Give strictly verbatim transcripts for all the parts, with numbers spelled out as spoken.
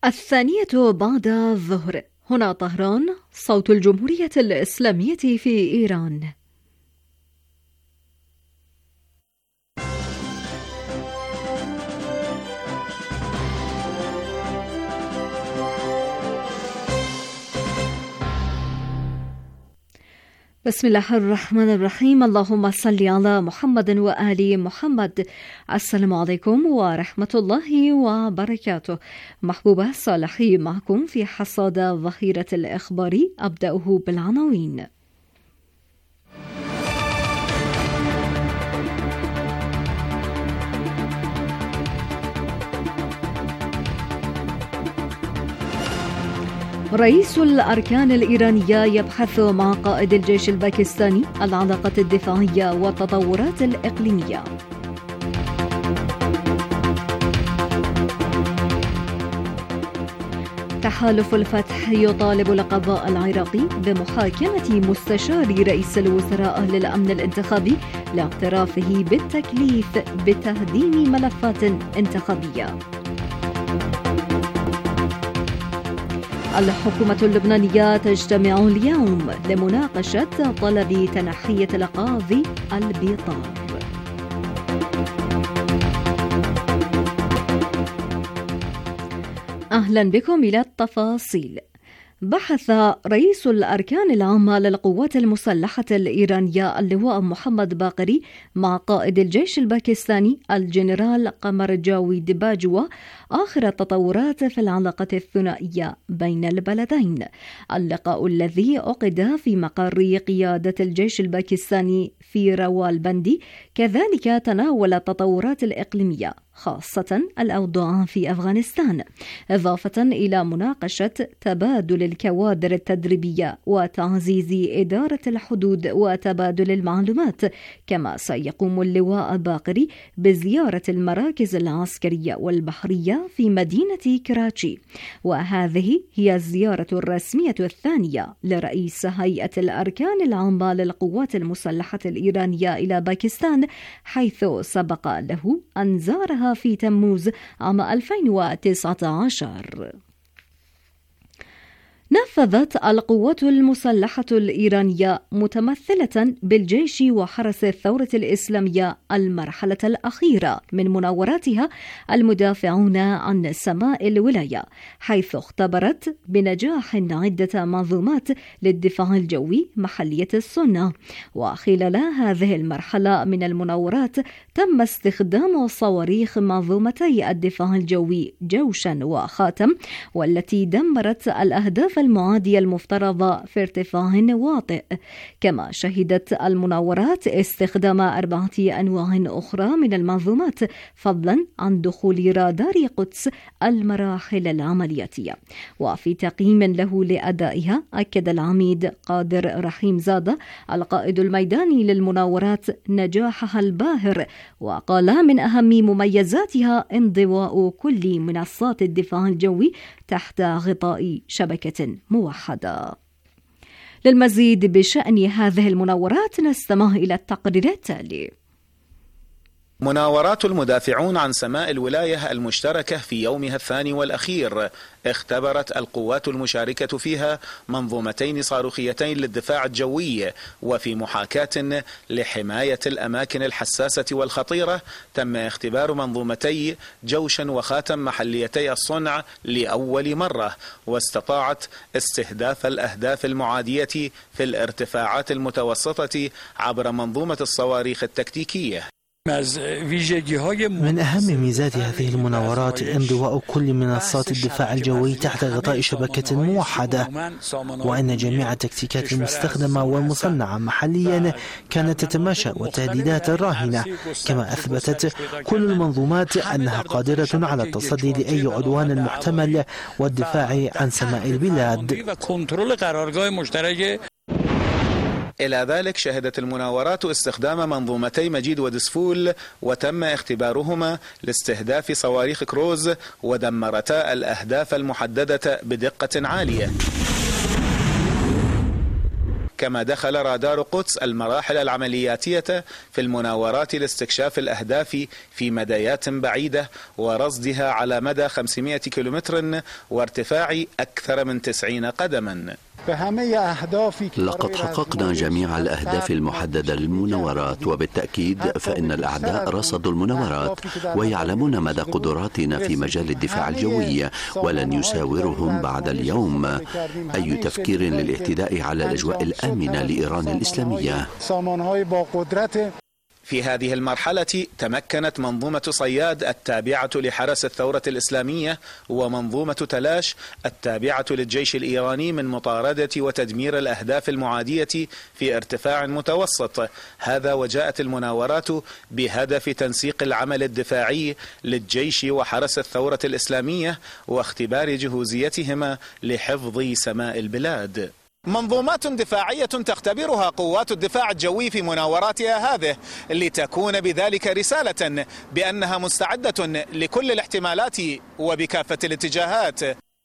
الثانية بعد الظهر. هنا طهران، صوت الجمهورية الإسلامية في إيران. بسم الله الرحمن الرحيم. اللهم صل على محمد وآل محمد. السلام عليكم ورحمة الله وبركاته. محبوبة صالحي معكم في حصاد ظهيرة الإخبار. أبدأه بالعناوين. رئيس الأركان الإيرانية يبحث مع قائد الجيش الباكستاني العلاقات الدفاعية والتطورات الإقليمية. تحالف الفتح يطالب القضاء العراقي بمحاكمة مستشار رئيس الوزراء للأمن الانتخابي لاعترافه بالتكليف بتهديم ملفات انتخابية. الحكومة اللبنانية تجتمع اليوم لمناقشة طلب تنحية القاضي البيطار. أهلا بكم إلى التفاصيل. بحث رئيس الأركان العامة للقوات المسلحة الإيرانية اللواء محمد باقري مع قائد الجيش الباكستاني الجنرال قمر جاويد باجوا آخر التطورات في العلاقة الثنائية بين البلدين. اللقاء الذي عقد في مقر قيادة الجيش الباكستاني في راولبندي كذلك تناول التطورات الإقليمية خاصة الأوضاع في أفغانستان، إضافة إلى مناقشة تبادل الكوادر التدريبية وتعزيز إدارة الحدود وتبادل المعلومات. كما سيقوم اللواء باقري بزيارة المراكز العسكرية والبحرية في مدينة كراتشي، وهذه هي الزيارة الرسمية الثانية لرئيس هيئة الأركان العامة للقوات المسلحة الإيرانية إلى باكستان، حيث سبق له أن زارها في تموز عام ألفين وتسعة عشر. نفذت القوات المسلحة الإيرانية متمثلة بالجيش وحرس الثورة الإسلامية المرحلة الأخيرة من مناوراتها المدافعون عن سماء الولاية، حيث اختبرت بنجاح عدة منظومات للدفاع الجوي محلية الصنع. وخلال هذه المرحلة من المناورات تم استخدام صواريخ منظومتي الدفاع الجوي جوشن وخاتم، والتي دمرت الأهداف المعادية المفترضة في ارتفاع واطئ. كما شهدت المناورات استخدام أربعة أنواع أخرى من المنظومات، فضلا عن دخول رادار قدس المراحل العملياتية. وفي تقييم له لأدائها أكد العميد قادر رحيم زادة القائد الميداني للمناورات نجاحها الباهر، وقال من أهم مميزاتها انضواء كل منصات الدفاع الجوي تحت غطاء شبكة موحدة. للمزيد بشأن هذه المناورات نستمع إلى التقرير التالي. مناورات المدافعون عن سماء الولاية المشتركة في يومها الثاني والأخير اختبرت القوات المشاركة فيها منظومتين صاروخيتين للدفاع الجوي، وفي محاكاة لحماية الأماكن الحساسة والخطيرة تم اختبار منظومتي جوشن وخاتم محليتي الصنع لأول مرة، واستطاعت استهداف الأهداف المعادية في الارتفاعات المتوسطة عبر منظومة الصواريخ التكتيكية. من أهم ميزات هذه المناورات انضواء كل منصات الدفاع الجوي تحت غطاء شبكة موحدة، وأن جميع التكتيكات المستخدمة والمصنعة محليا كانت تتماشى والتهديدات الراهنة. كما أثبتت كل المنظومات أنها قادرة على التصدي لأي عدوان محتمل والدفاع عن سماء البلاد. إلى ذلك شهدت المناورات استخدام منظومتي مجيد ودسفول، وتم اختبارهما لاستهداف صواريخ كروز، ودمرتا الأهداف المحددة بدقة عالية. كما دخل رادار قدس المراحل العملياتية في المناورات لاستكشاف الأهداف في مدايات بعيدة ورصدها على مدى خمسمائة كيلومتر وارتفاع أكثر من تسعين قدما. لقد حققنا جميع الأهداف المحددة للمناورات، وبالتأكيد فإن الأعداء رصدوا المناورات ويعلمون مدى قدراتنا في مجال الدفاع الجوي، ولن يساورهم بعد اليوم أي تفكير للاعتداء على الأجواء الآمنة لإيران الإسلامية. في هذه المرحلة تمكنت منظومة صياد التابعة لحرس الثورة الإسلامية ومنظومة تلاش التابعة للجيش الإيراني من مطاردة وتدمير الأهداف المعادية في ارتفاع متوسط. هذا وجاءت المناورات بهدف تنسيق العمل الدفاعي للجيش وحرس الثورة الإسلامية واختبار جهوزيتهما لحفظ سماء البلاد. منظومات دفاعية تختبرها قوات الدفاع الجوي في مناوراتها هذه لتكون بذلك رسالة بأنها مستعدة لكل الاحتمالات وبكافة الاتجاهات.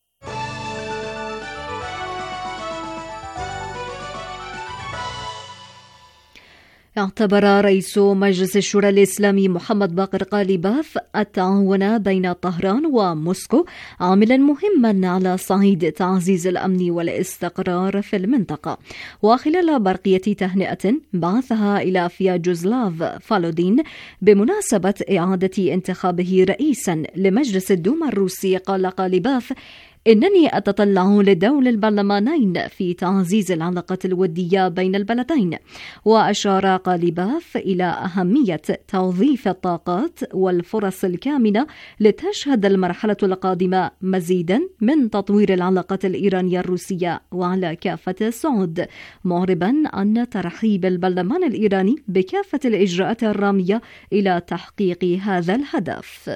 اعتبر رئيس مجلس الشورى الإسلامي محمد باقر قالباف التعاون بين طهران وموسكو عاملا مهما على صعيد تعزيز الأمن والاستقرار في المنطقة. وخلال برقية تهنئة بعثها إلى فياجوزلاف فالودين بمناسبة إعادة انتخابه رئيسا لمجلس الدوما الروسي، قال قالباف: إنني أتطلع لدور البرلمانين في تعزيز العلاقة الودية بين البلدين. وأشار قالباف إلى أهمية توظيف الطاقات والفرص الكامنة لتشهد المرحلة القادمة مزيدا من تطوير العلاقة الإيرانية الروسية وعلى كافة الصعود، معربا عن ترحيب البرلمان الإيراني بكافة الإجراءات الرامية إلى تحقيق هذا الهدف.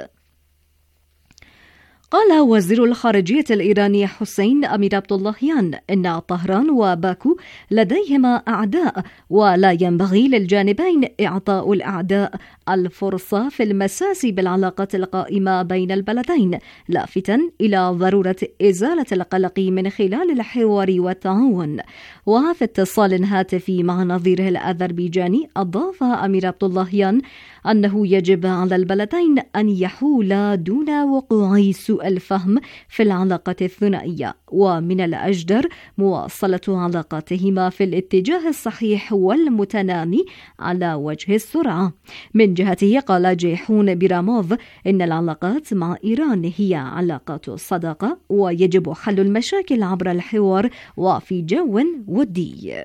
قال وزير الخارجية الإيراني حسين أمير عبد اللهيان إن طهران وباكو لديهما أعداء ولا ينبغي للجانبين إعطاء الأعداء الفرصة في المساس بالعلاقات القائمة بين البلدين، لافتاً إلى ضرورة إزالة القلق من خلال الحوار والتعاون. وفي اتصال هاتفي مع نظيره الأذربيجاني أضاف أمير عبد اللهيان أنه يجب على البلدين أن يحول دون وقوع سوء الفهم في العلاقة الثنائية، ومن الأجدر مواصلة علاقاتهما في الاتجاه الصحيح والمتنامي على وجه السرعة. من جهته قال جيحون بيراموف إن العلاقات مع إيران هي علاقات صداقة ويجب حل المشاكل عبر الحوار وفي جو ودي.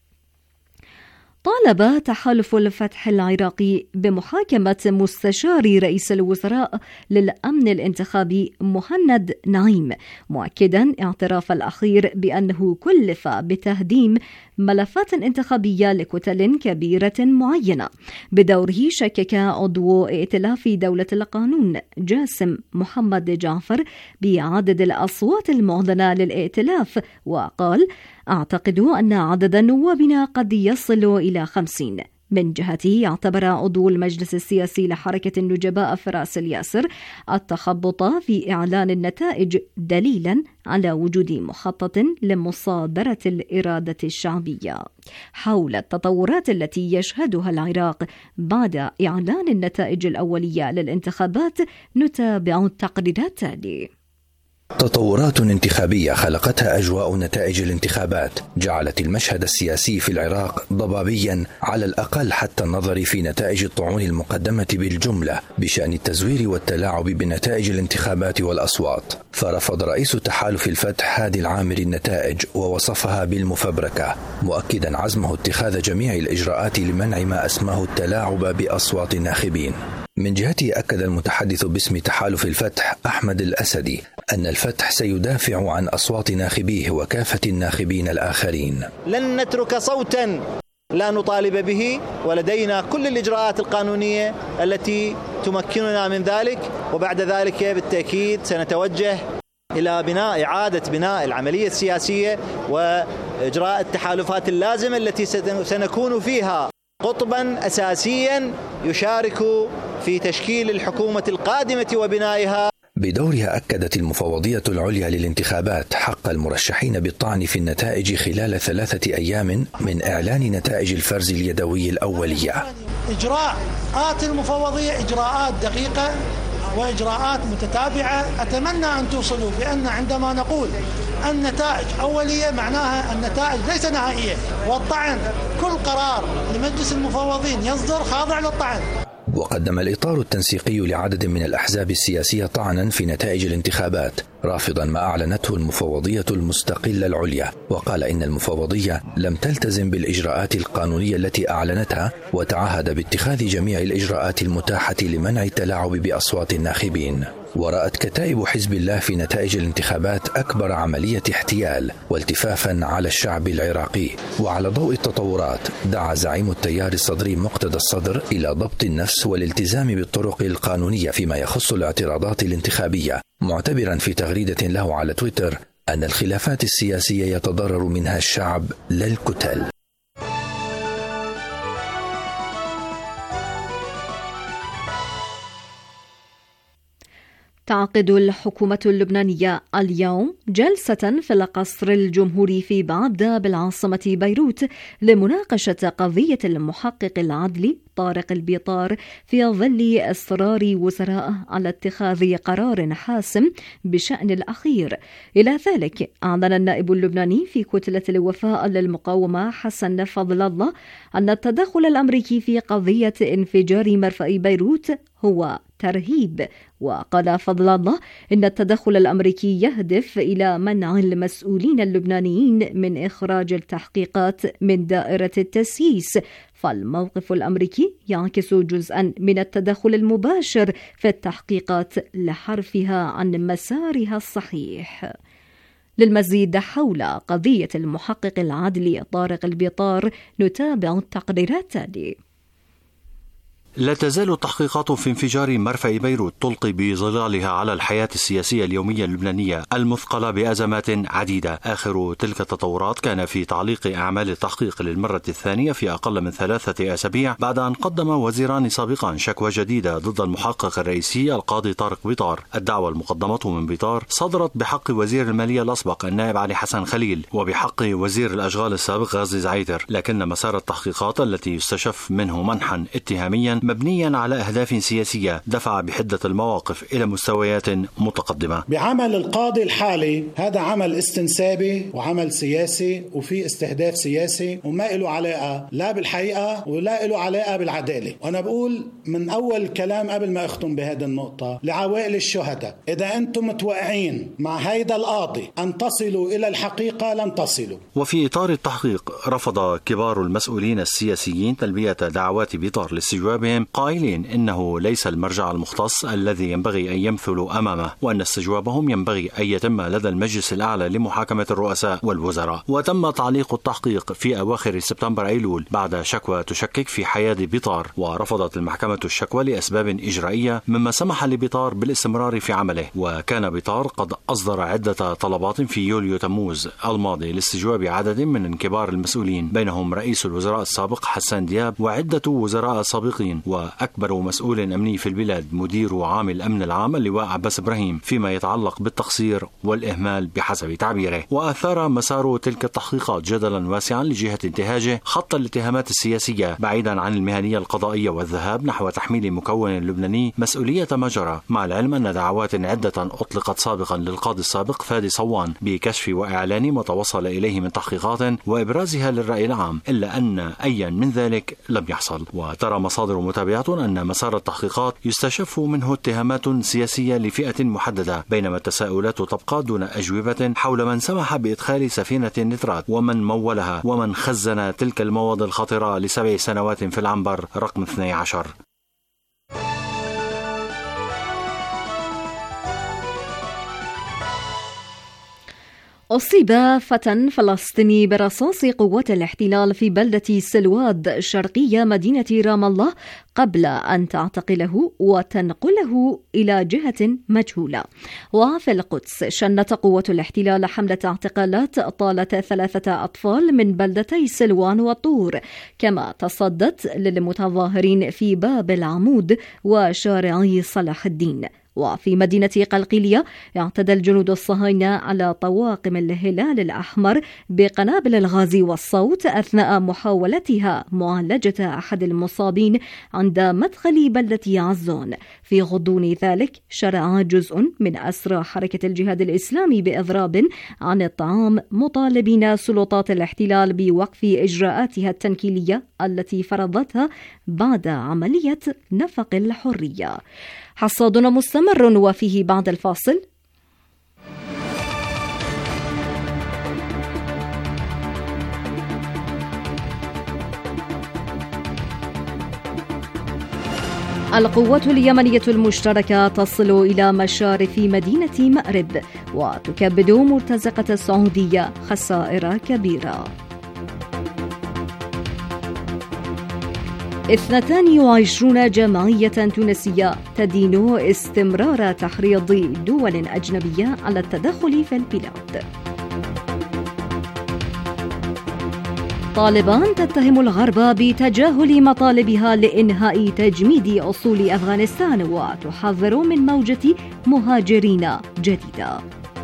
طالب تحالف الفتح العراقي بمحاكمة مستشار رئيس الوزراء للأمن الانتخابي مهند نعيم، مؤكدا اعتراف الأخير بأنه كلف بتهديم ملفات انتخابية لكتل كبيرة معينة. بدوره شكك عضو ائتلاف دولة القانون جاسم محمد جعفر بعدد الأصوات المعلنة للائتلاف، وقال: أعتقد أن عدد نوابنا قد يصل إلى خمسين. من جهته اعتبر عضو المجلس السياسي لحركة النجباء فراس الياسر التخبط في إعلان النتائج دليلا على وجود مخطط لمصادرة الإرادة الشعبية. حول التطورات التي يشهدها العراق بعد إعلان النتائج الأولية للانتخابات نتابع التقرير التالي. تطورات انتخابية خلقتها أجواء نتائج الانتخابات جعلت المشهد السياسي في العراق ضبابيا على الأقل حتى النظر في نتائج الطعون المقدمة بالجملة بشأن التزوير والتلاعب بنتائج الانتخابات والأصوات. فرفض رئيس تحالف الفتح هادي العامري النتائج ووصفها بالمفبركة، مؤكدا عزمه اتخاذ جميع الإجراءات لمنع ما أسماه التلاعب بأصوات الناخبين. من جهته أكد المتحدث باسم تحالف الفتح أحمد الأسدي أن الفتح سيدافع عن أصوات ناخبيه وكافة الناخبين الآخرين. لن نترك صوتا لا نطالب به، ولدينا كل الإجراءات القانونية التي تمكننا من ذلك، وبعد ذلك بالتأكيد سنتوجه إلى بناء إعادة بناء العملية السياسية وإجراء التحالفات اللازمة التي سنكون فيها قطبا أساسيا يشارك في تشكيل الحكومة القادمة وبنائها. بدورها أكدت المفوضية العليا للانتخابات حق المرشحين بالطعن في النتائج خلال ثلاثة أيام من إعلان نتائج الفرز اليدوي الأولية. إجراءات المفوضية إجراءات دقيقة وإجراءات متتابعة. أتمنى أن توصلوا بأن عندما نقول النتائج أولية معناها النتائج ليس نهائية، والطعن كل قرار لمجلس المفوضين يصدر خاضع للطعن. وقدم الإطار التنسيقي لعدد من الأحزاب السياسية طعنا في نتائج الانتخابات رافضا ما أعلنته المفوضية المستقلة العليا، وقال إن المفوضية لم تلتزم بالإجراءات القانونية التي أعلنتها، وتعهد باتخاذ جميع الإجراءات المتاحة لمنع التلاعب بأصوات الناخبين. ورأت كتائب حزب الله في نتائج الانتخابات أكبر عملية احتيال والتفافا على الشعب العراقي. وعلى ضوء التطورات دعا زعيم التيار الصدري مقتدى الصدر إلى ضبط النفس والالتزام بالطرق القانونية فيما يخص الاعتراضات الانتخابية، معتبرا في تغريدة له على تويتر أن الخلافات السياسية يتضرر منها الشعب لا الكتل. تعقد الحكومة اللبنانية اليوم جلسة في القصر الجمهوري في بعدة بالعاصمة بيروت لمناقشة قضية المحقق العدلي طارق البيطار في ظل إصرار وزرائه على اتخاذ قرار حاسم بشأن الأخير. إلى ذلك أعلن النائب اللبناني في كتلة الوفاء للمقاومة حسن فضل الله أن التدخل الأمريكي في قضية انفجار مرفأ بيروت هو ترهيب. وقال فضل الله إن التدخل الأمريكي يهدف إلى منع المسؤولين اللبنانيين من إخراج التحقيقات من دائرة التسييس، فالموقف الأمريكي يعكس جزءا من التدخل المباشر في التحقيقات لحرفها عن مسارها الصحيح. للمزيد حول قضية المحقق العدلي طارق البيطار نتابع التقرير التالي. لا تزال التحقيقات في انفجار مرفأ بيروت تلقي بظلالها على الحياة السياسية اليومية اللبنانية المثقلة بأزمات عديدة. آخر تلك التطورات كان في تعليق أعمال التحقيق للمرة الثانية في أقل من ثلاثة أسابيع، بعد أن قدم وزيران سابقان شكوى جديدة ضد المحقق الرئيسي القاضي طارق بيطار. الدعوى المقدمة من بيطار صدرت بحق وزير المالية الأسبق النائب علي حسن خليل وبحق وزير الأشغال السابق غازي زعيتر، لكن مسار التحقيقات التي يستشف منه منحا اتهاميا مبنيا على أهداف سياسية دفع بحدة المواقف إلى مستويات متقدمة. بعمل القاضي الحالي هذا عمل استنسابي وعمل سياسي وفي استهداف سياسي وما له علاقة لا بالحقيقة ولا له علاقة بالعدالة. وأنا بقول من أول كلام قبل ما أختم بهذه النقطة لعوائل الشهداء، إذا أنتم متوقعين مع هيدا القاضي أن تصلوا إلى الحقيقة لن تصلوا. وفي إطار التحقيق رفض كبار المسؤولين السياسيين تلبية دعوات بيطار لاستجوابهم، قائلين إنه ليس المرجع المختص الذي ينبغي أن يمثلوا أمامه، وأن استجوابهم ينبغي أن يتم لدى المجلس الأعلى لمحاكمة الرؤساء والوزراء. وتم تعليق التحقيق في أواخر سبتمبر أيلول بعد شكوى تشكك في حياة بيطار، ورفضت المحكمة الشكوى لأسباب إجرائية مما سمح لبيطار بالاستمرار في عمله. وكان بيطار قد أصدر عدة طلبات في يوليو تموز الماضي لاستجواب عدد من كبار المسؤولين، بينهم رئيس الوزراء السابق حسان دياب وعدة وزراء سابقين، وأكبر مسؤول أمني في البلاد مدير عام الأمن العام اللواء عباس إبراهيم، فيما يتعلق بالتقصير والإهمال بحسب تعبيره. وأثار مسار تلك التحقيقات جدلا واسعا لجهة انتهاجه خط الاتهامات السياسية بعيدا عن المهنية القضائية والذهاب نحو تحميل مكون لبناني مسؤولية ما جرى، مع العلم أن دعوات عدة أطلقت سابقا للقاضي السابق فادي صوان بكشف وإعلان ما توصل إليه من تحقيقات وإبرازها للرأي العام، إلا أن أي من ذلك لم يحصل. وترى مصادر متابعة أن مسار التحقيقات يستشف منه اتهامات سياسية لفئة محددة، بينما التساؤلات تبقى دون أجوبة حول من سمح بإدخال سفينة النترات ومن مولها ومن خزن تلك المواد الخطرة لسبع سنوات في العنبر رقم اثني عشر. أصيب فتى فلسطيني برصاص قوات الاحتلال في بلدة سلواد شرقية مدينة رام الله قبل أن تعتقله وتنقله إلى جهة مجهولة. وفي القدس شنت قوة الاحتلال حملة اعتقالات طالت ثلاثة أطفال من بلدتي سلوان والطور، كما تصدت للمتظاهرين في باب العمود وشارعي صلاح الدين. وفي مدينة قلقيلية اعتدى الجنود الصهاينة على طواقم الهلال الأحمر بقنابل الغاز والصوت أثناء محاولتها معالجة أحد المصابين عند مدخل بلدة عزون. في غضون ذلك شرع جزء من أسرى حركة الجهاد الإسلامي بإضراب عن الطعام مطالبين سلطات الاحتلال بوقف إجراءاتها التنكيلية التي فرضتها بعد عملية نفق الحرية. حصادنا مستمر وفيه بعد الفاصل. القوات اليمنية المشتركة تصل إلى مشارف مدينة مأرب وتكبد مرتزقة السعودية خسائر كبيرة. اثنتان وعشرون جمعية تونسية تدين استمرار تحريض دول أجنبية على التدخل في البلاد. طالبان تتهم الغرب بتجاهل مطالبها لإنهاء تجميد أصول أفغانستان وتحذر من موجة مهاجرين جديدة.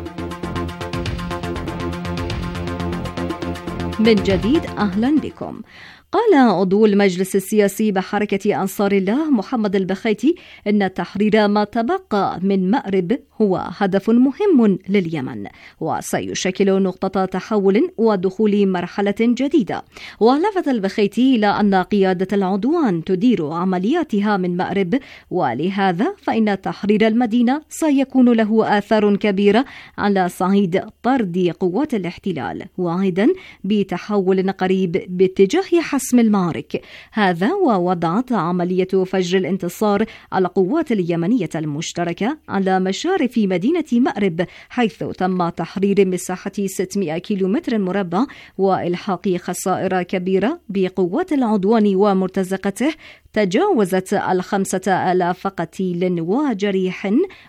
من جديد أهلا بكم. قال عضو المجلس السياسي بحركة أنصار الله محمد البخيتي إن تحرير ما تبقى من مأرب هو هدف مهم لليمن وسيشكل نقطة تحول ودخول مرحلة جديدة. ولفت البخيتي إلى أن قيادة العدوان تدير عملياتها من مأرب، ولهذا فإن تحرير المدينة سيكون له آثار كبيرة على صعيد طرد قوات الاحتلال، واعدا بتحول قريب باتجاه حسم المعارك. هذا ووضعت عملية فجر الانتصار القوات اليمنية المشتركة على مشارف مدينة مأرب، حيث تم تحرير مساحة ستمائة كيلومتر مربع وإلحاق خسائر كبيرة بقوات العدوان ومرتزقته تجاوزت الخمسة آلاف قتيل وجريح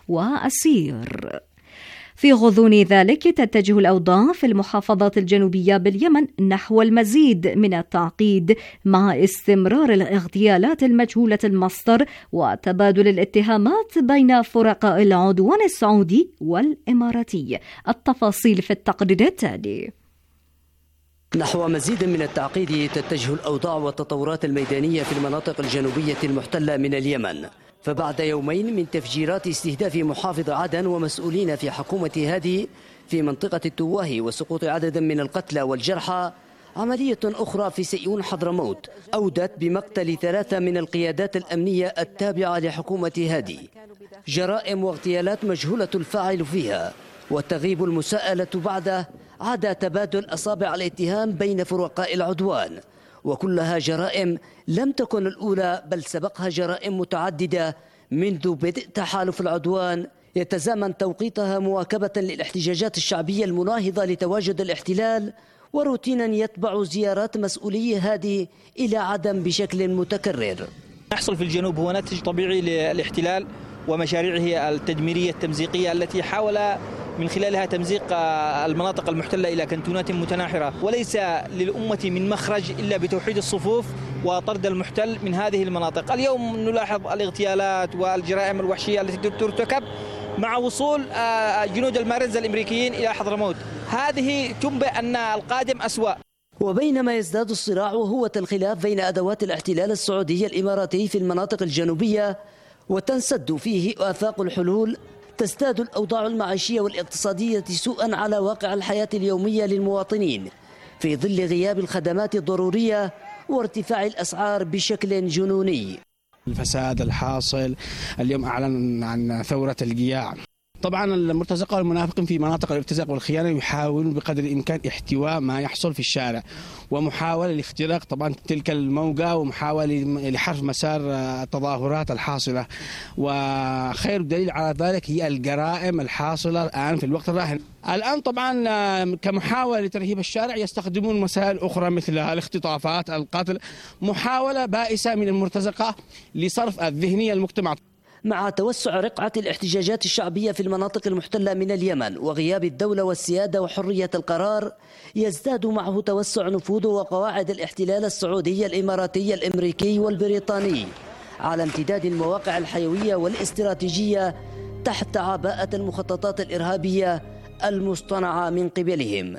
وأسير. في غضون ذلك تتجه الأوضاع في المحافظات الجنوبية باليمن نحو المزيد من التعقيد مع استمرار الاغتيالات المجهولة المصدر وتبادل الاتهامات بين فرقاء العدوان السعودي والإماراتي. التفاصيل في التقرير التالي. نحو مزيد من التعقيد تتجه الأوضاع والتطورات الميدانية في المناطق الجنوبية المحتلة من اليمن، فبعد يومين من تفجيرات استهداف محافظ عدن ومسؤولين في حكومة هادي في منطقة التواه وسقوط عدد من القتلى والجرحى، عملية أخرى في سيئون حضرموت أودت بمقتل ثلاثة من القيادات الأمنية التابعة لحكومة هادي. جرائم واغتيالات مجهولة الفاعل فيها وتغيب المساءلة بعده، عدا تبادل أصابع الاتهام بين فرقاء العدوان، وكلها جرائم لم تكن الأولى بل سبقها جرائم متعددة منذ بدء تحالف العدوان يتزامن توقيتها مواكبة للاحتجاجات الشعبية المناهضة لتواجد الاحتلال، وروتينا يتبع زيارات مسؤولي هادي إلى عدن بشكل متكرر. يحصل في الجنوب هو ناتج طبيعي للاحتلال ومشاريعه التدميرية التمزيقية التي حاول من خلالها تمزيق المناطق المحتلة إلى كنتونات متناحرة، وليس للأمة من مخرج إلا بتوحيد الصفوف وطرد المحتل من هذه المناطق. اليوم نلاحظ الاغتيالات والجرائم الوحشية التي ترتكب مع وصول جنود المارنز الأمريكيين إلى حضرموت، هذه تنبئ أن القادم أسوأ. وبينما يزداد الصراع وهو الخلاف بين أدوات الاحتلال السعودي الإماراتي في المناطق الجنوبية وتنسد فيه آفاق الحلول، تزداد الأوضاع المعيشية والاقتصادية سوءا على واقع الحياة اليومية للمواطنين في ظل غياب الخدمات الضرورية وارتفاع الأسعار بشكل جنوني. الفساد الحاصل اليوم أعلن عن ثورة القياع. طبعا المرتزقة والمنافقين في مناطق الارتزاق والخيانة يحاولون بقدر الإمكان احتواء ما يحصل في الشارع ومحاولة لاختراق طبعا تلك الموجة ومحاولة لحرف مسار التظاهرات الحاصلة، وخير دليل على ذلك هي الجرائم الحاصلة الآن في الوقت الراهن. الآن طبعا كمحاولة لترهيب الشارع يستخدمون مسائل أخرى مثل الاختطافات، القتل، محاولة بائسة من المرتزقة لصرف الذهنية المجتمع. مع توسع رقعة الاحتجاجات الشعبية في المناطق المحتلة من اليمن وغياب الدولة والسيادة وحرية القرار، يزداد معه توسع نفوذ وقواعد الاحتلال السعودي الإماراتي الأمريكي والبريطاني على امتداد المواقع الحيوية والاستراتيجية تحت عباءة المخططات الإرهابية المصطنعة من قبلهم.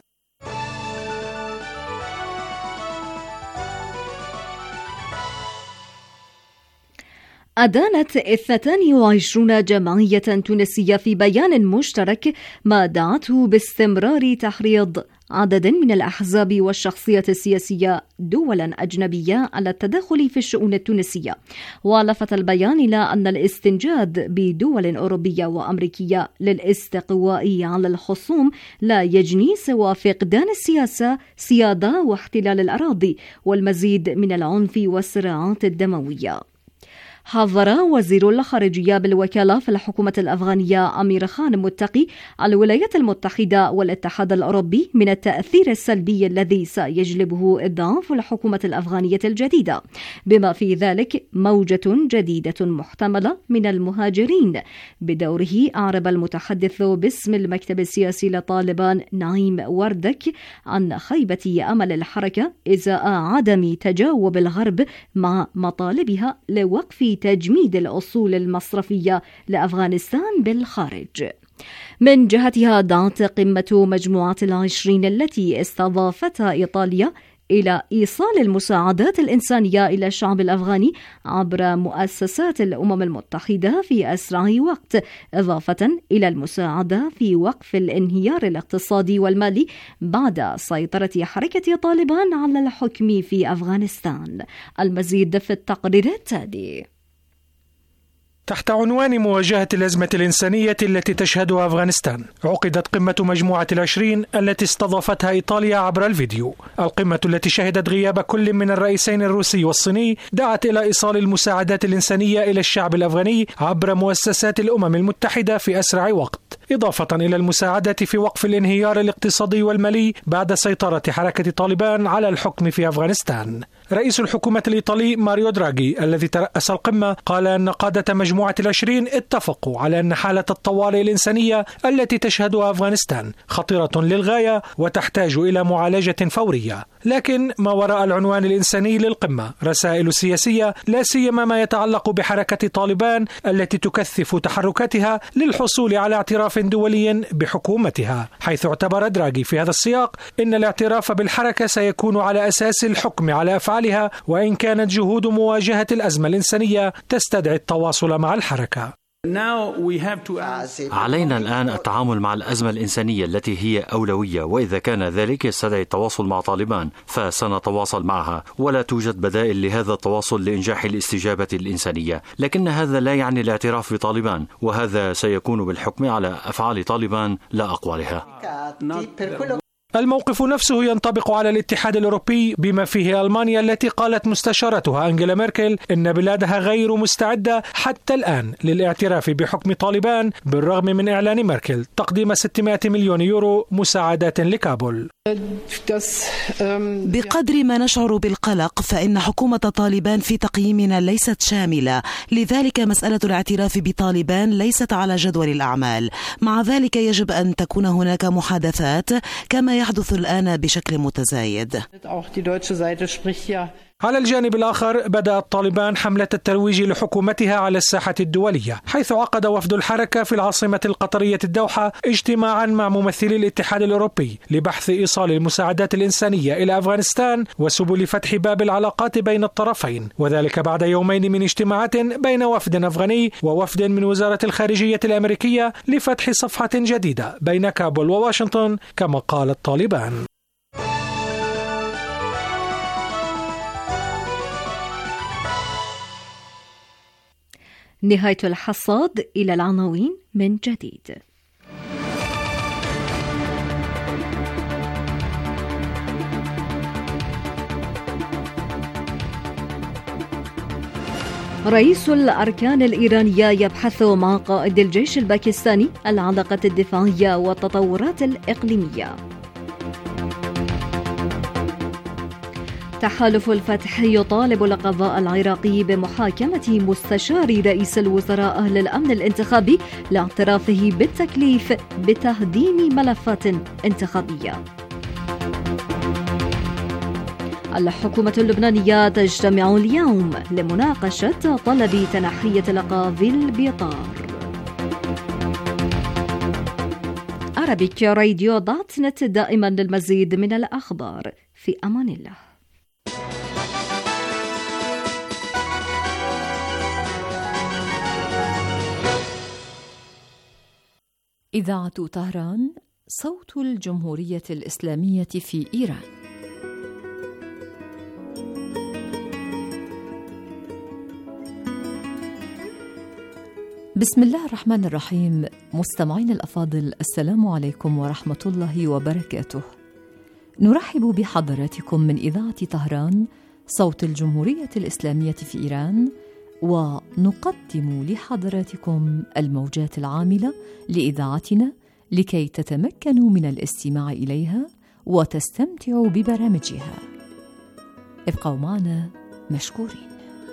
أدانت اثنتان وعشرين جمعية تونسية في بيان مشترك ما دعته باستمرار تحريض عدد من الأحزاب والشخصيات السياسية دولا أجنبية على التدخل في الشؤون التونسية. ولفت البيان إلى أن الاستنجاد بدول أوروبية وأمريكية للاستقواء على الخصوم لا يجني سوى فقدان السياسة، سيادة واحتلال الأراضي والمزيد من العنف والصراعات الدموية. حذر وزير الخارجية بالوكالة في الحكومة الأفغانية أمير خان متقي الولايات المتحدة والاتحاد الأوروبي من التأثير السلبي الذي سيجلبه إضعاف الحكومة الأفغانية الجديدة، بما في ذلك موجة جديدة محتملة من المهاجرين. بدوره أعرب المتحدث باسم المكتب السياسي لطالبان نعيم وردك عن خيبة أمل الحركة إزاء عدم تجاوب الغرب مع مطالبها لوقف تجميد الأصول المصرفية لأفغانستان بالخارج. من جهتها دعت قمة مجموعة العشرين التي استضافتها إيطاليا إلى إيصال المساعدات الإنسانية إلى الشعب الأفغاني عبر مؤسسات الأمم المتحدة في أسرع وقت، إضافة إلى المساعدة في وقف الانهيار الاقتصادي والمالي بعد سيطرة حركة طالبان على الحكم في أفغانستان. المزيد في التقرير التالي. تحت عنوان مواجهة الأزمة الإنسانية التي تشهدها أفغانستان، عقدت قمة مجموعة العشرين التي استضافتها إيطاليا عبر الفيديو. القمة التي شهدت غياب كل من الرئيسين الروسي والصيني دعت إلى إيصال المساعدات الإنسانية إلى الشعب الأفغاني عبر مؤسسات الأمم المتحدة في أسرع وقت، إضافة إلى المساعدة في وقف الانهيار الاقتصادي والمالي بعد سيطرة حركة طالبان على الحكم في أفغانستان. رئيس الحكومة الإيطالي ماريو دراغي الذي ترأس القمة قال أن قادة مجموعة العشرين اتفقوا على أن حالة الطوارئ الإنسانية التي تشهدها أفغانستان خطيرة للغاية وتحتاج إلى معالجة فورية. لكن ما وراء العنوان الإنساني للقمة رسائل سياسية، لا سيما ما يتعلق بحركة طالبان التي تكثف تحركاتها للحصول على اعتراف دولي بحكومتها، حيث اعتبر دراغي في هذا السياق أن الاعتراف بالحركة سيكون على أساس الحكم على أفعالها، وإن كانت جهود مواجهة الأزمة الإنسانية تستدعي التواصل مع الحركة. علينا الآن التعامل مع الأزمة الإنسانية التي هي أولوية، وإذا كان ذلك يستدعي التواصل مع طالبان فسنتواصل معها، ولا توجد بدائل لهذا التواصل لإنجاح الاستجابة الإنسانية. لكن هذا لا يعني الاعتراف بطالبان، وهذا سيكون بالحكم على أفعال طالبان لا أقوالها. الموقف نفسه ينطبق على الاتحاد الأوروبي بما فيه ألمانيا التي قالت مستشارتها أنجيلا ميركل إن بلادها غير مستعدة حتى الآن للاعتراف بحكم طالبان، بالرغم من إعلان ميركل تقديم ستمائة مليون يورو مساعدات لكابول. بقدر ما نشعر بالقلق فإن حكومة طالبان في تقييمنا ليست شاملة، لذلك مسألة الاعتراف بطالبان ليست على جدول الأعمال. مع ذلك يجب أن تكون هناك محادثات كما يحدث الآن بشكل متزايد. على الجانب الآخر بدأت طالبان حملة الترويج لحكومتها على الساحة الدولية، حيث عقد وفد الحركة في العاصمة القطرية الدوحة اجتماعا مع ممثلي الاتحاد الأوروبي لبحث إيصال المساعدات الإنسانية إلى أفغانستان وسبل فتح باب العلاقات بين الطرفين، وذلك بعد يومين من اجتماعات بين وفد أفغاني ووفد من وزارة الخارجية الأمريكية لفتح صفحة جديدة بين كابول وواشنطن كما قالت طالبان. نهاية الحصاد. إلى العناوين من جديد. رئيس الأركان الإيرانية يبحث مع قائد الجيش الباكستاني العلاقة الدفاعية والتطورات الإقليمية. تحالف الفتح يطالب القضاء العراقي بمحاكمة مستشار رئيس الوزراء أهل الأمن الانتخابي لاعترافه بالتكليف بتهديم ملفات انتخابية. الحكومة اللبنانية تجتمع اليوم لمناقشة طلب تنحية القاضي البيطار. Arabic Radio دوت نت دائما للمزيد من الأخبار. في أمان الله. إذاعة طهران، صوت الجمهورية الإسلامية في إيران. بسم الله الرحمن الرحيم. مستمعين الأفاضل، السلام عليكم ورحمة الله وبركاته. نرحب بحضراتكم من إذاعة طهران، صوت الجمهورية الإسلامية في إيران، ونقدم لحضراتكم الموجات العاملة لإذاعتنا لكي تتمكنوا من الاستماع إليها وتستمتعوا ببرامجها. ابقوا معنا مشكورين.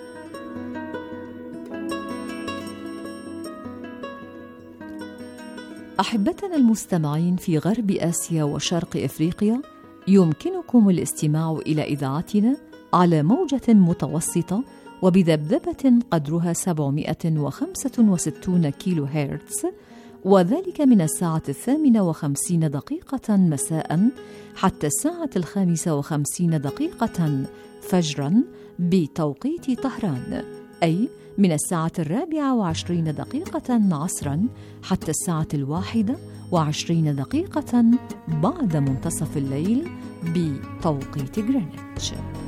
أحبتنا المستمعين في غرب آسيا وشرق إفريقيا، يمكنكم الاستماع إلى إذاعتنا على موجة متوسطة وبذبذبة قدرها سبعمائة وخمسة وستين كيلو هرتز، وذلك من الساعة الثامنة وخمسين دقيقة مساء حتى الساعة الخامسة وخمسين دقيقة فجرا بتوقيت طهران، أي من الساعة الرابعة وعشرين دقيقة عصرا حتى الساعة الواحدة وعشرين دقيقة بعد منتصف الليل بتوقيت غرينتش.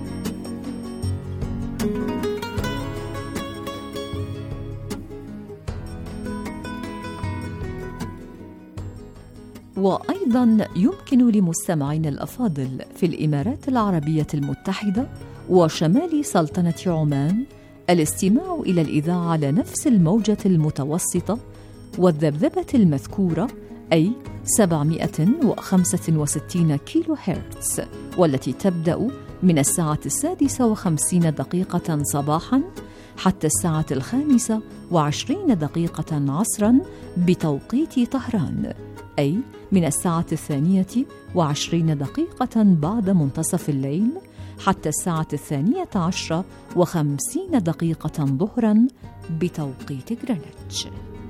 وأيضا يمكن لمستمعين الأفاضل في الإمارات العربية المتحدة وشمال سلطنة عمان الاستماع إلى الإذاعة على نفس الموجة المتوسطة والذبذبة المذكورة، أي سبعمائة وخمسة وستين كيلو هرتز، والتي تبدأ من الساعة السادسة وخمسين دقيقة صباحا حتى الساعة الخامسة وعشرين دقيقة عصرا بتوقيت طهران، أي من الساعة الثانية وعشرين دقيقة بعد منتصف الليل حتى الساعة الثانية عشرة وخمسين دقيقة ظهرا بتوقيت غرينتش.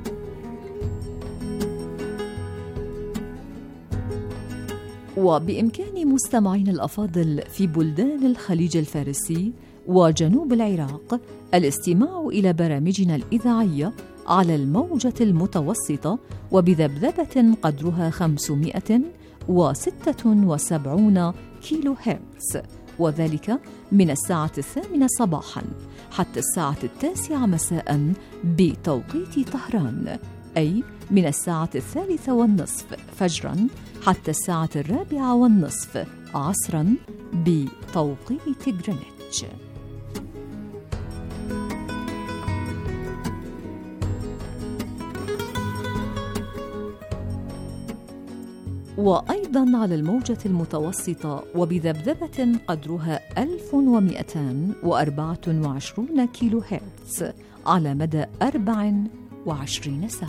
وبإمكان مستمعين الأفاضل في بلدان الخليج الفارسي وجنوب العراق الاستماع إلى برامجنا الإذاعية على الموجة المتوسطة وبذبذبة قدرها خمسمائة وستة وسبعين كيلو هرتز، وذلك من الساعة الثامنة صباحا حتى الساعة التاسعة مساء بتوقيت طهران، أي من الساعة الثالثة والنصف فجرا حتى الساعة الرابعة والنصف عصرا بتوقيت غرينتش. وأيضا على الموجة المتوسطة وبذبذبة قدرها ألف ومئتين وأربعة وعشرين كيلو هرتز على مدى أربع وعشرين ساعة.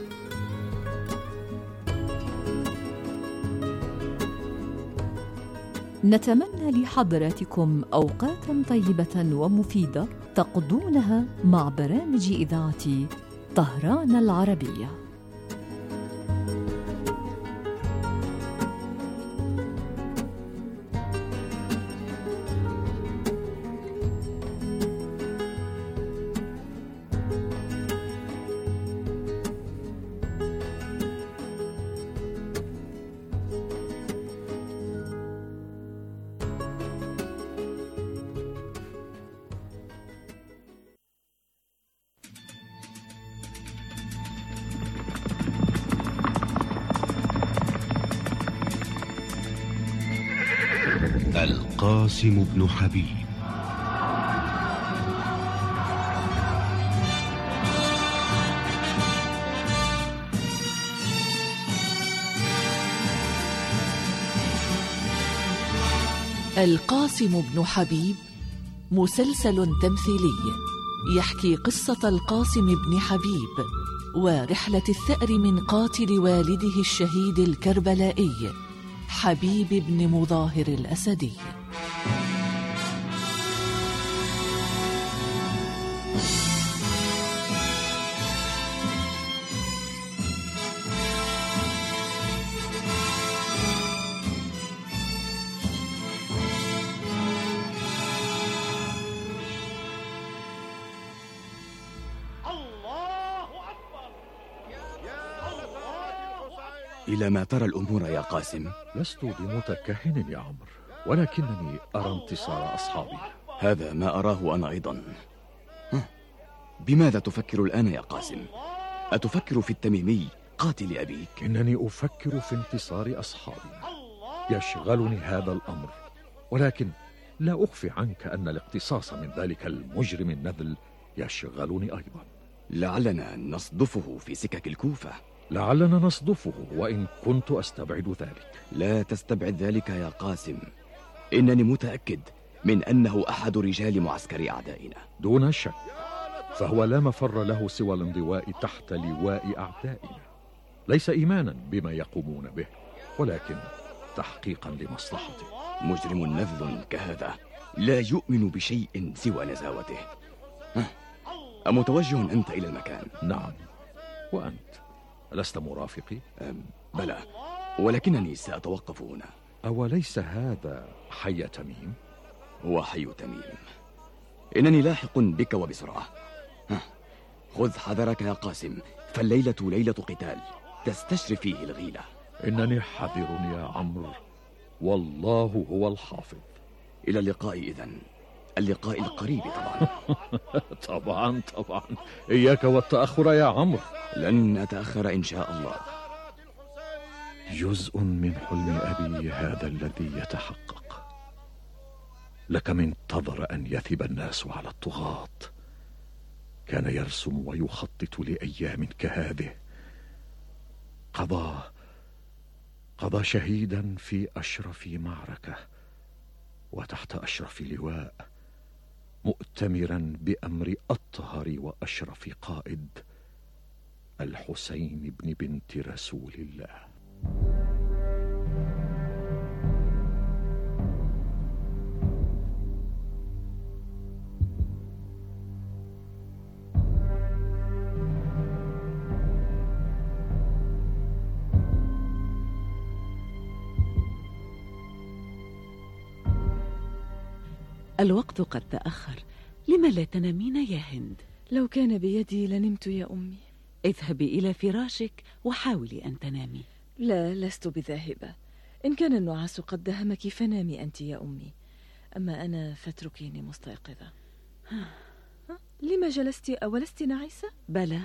نتمنى لحضراتكم أوقاتا طيبة ومفيدة تقضونها مع برامج إذاعة طهران العربية. القاسم بن حبيب. القاسم بن حبيب مسلسل تمثيلي يحكي قصة القاسم بن حبيب ورحلة الثأر من قاتل والده الشهيد الكربلائي حبيب بن مظاهر الأسدي. إلى ما ترى الأمور يا قاسم؟ لست بمتكهن يا عمرو، ولكنني أرى انتصار أصحابي. هذا ما أراه أنا أيضا. بماذا تفكر الآن يا قاسم؟ أتفكر في التميمي قاتل أبيك؟ إنني أفكر في انتصار أصحابي. يشغلني هذا الأمر، ولكن لا أخفي عنك أن الاقتصاص من ذلك المجرم النذل يشغلني أيضا. لعلنا نصدفه في سكك الكوفة. لعلنا نصدفه، وإن كنت أستبعد ذلك. لا تستبعد ذلك يا قاسم، إنني متأكد من أنه أحد رجال معسكر أعدائنا دون شك، فهو لا مفر له سوى الانضواء تحت لواء أعدائنا، ليس إيمانا بما يقومون به، ولكن تحقيقا لمصلحته. مجرم نذل كهذا لا يؤمن بشيء سوى نزاوته. أمتوجه أنت إلى المكان؟ نعم. وأنت ألست مرافقي؟ بلى، ولكنني سأتوقف هنا. أوليس هذا حي تميم؟ هو حي تميم. إنني لاحق بك وبسرعة. خذ حذرك يا قاسم، فالليلة ليلة قتال تستشرف فيه الغيلة. إنني حذر يا عمرو، والله هو الحافظ. إلى اللقاء إذن، اللقاء القريب طبعا. طبعا طبعا، إياك والتأخر يا عمرو. لن أتأخر إن شاء الله. جزء من حلم أبي هذا الذي يتحقق. لكم انتظر أن يثب الناس على الطغاة. كان يرسم ويخطط لأيام كهذه. قضى قضى شهيدا في أشرف معركة وتحت أشرف لواء، مؤتمرا بأمر أطهر وأشرف قائد، الحسين بن بنت رسول الله. الوقت قد تأخر، لم لا تنامين يا هند؟ لو كان بيدي لنمت يا أمي. اذهبي إلى فراشك وحاولي أن تنامي. لا، لست بذاهبة. إن كان النعاس قد دهمك فنامي أنت يا أمي، أما أنا فاتركيني مستيقظة. لما جلست أولست ناعسة؟ بلى،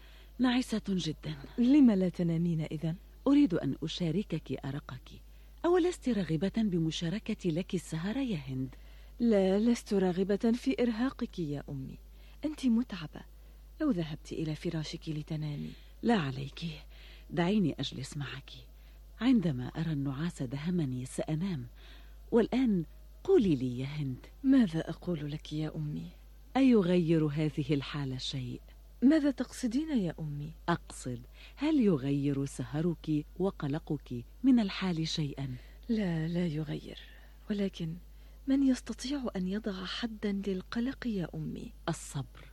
ناعسة جدا. لما لا تنامين إذن؟ أريد أن أشاركك أرقك. أولست راغبة بمشاركة لك السهر يا هند؟ لا، لست راغبة في إرهاقك يا أمي، أنت متعبة. لو ذهبت إلى فراشك لتنامي. لا عليك، دعيني أجلس معك. عندما أرى النعاس دهمني سأنام. والآن قولي لي يا هند، ماذا أقول لك يا أمي؟ أيغير هذه الحالة شيء؟ ماذا تقصدين يا أمي؟ أقصد، هل يغير سهرك وقلقك من الحال شيئا؟ لا، لا يغير، ولكن من يستطيع أن يضع حدا للقلق يا أمي؟ الصبر.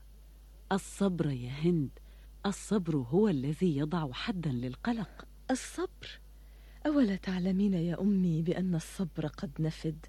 الصبر يا هند، الصبر هو الذي يضع حدا للقلق. الصبر؟ أولا تعلمين يا أمي بأن الصبر قد نفد؟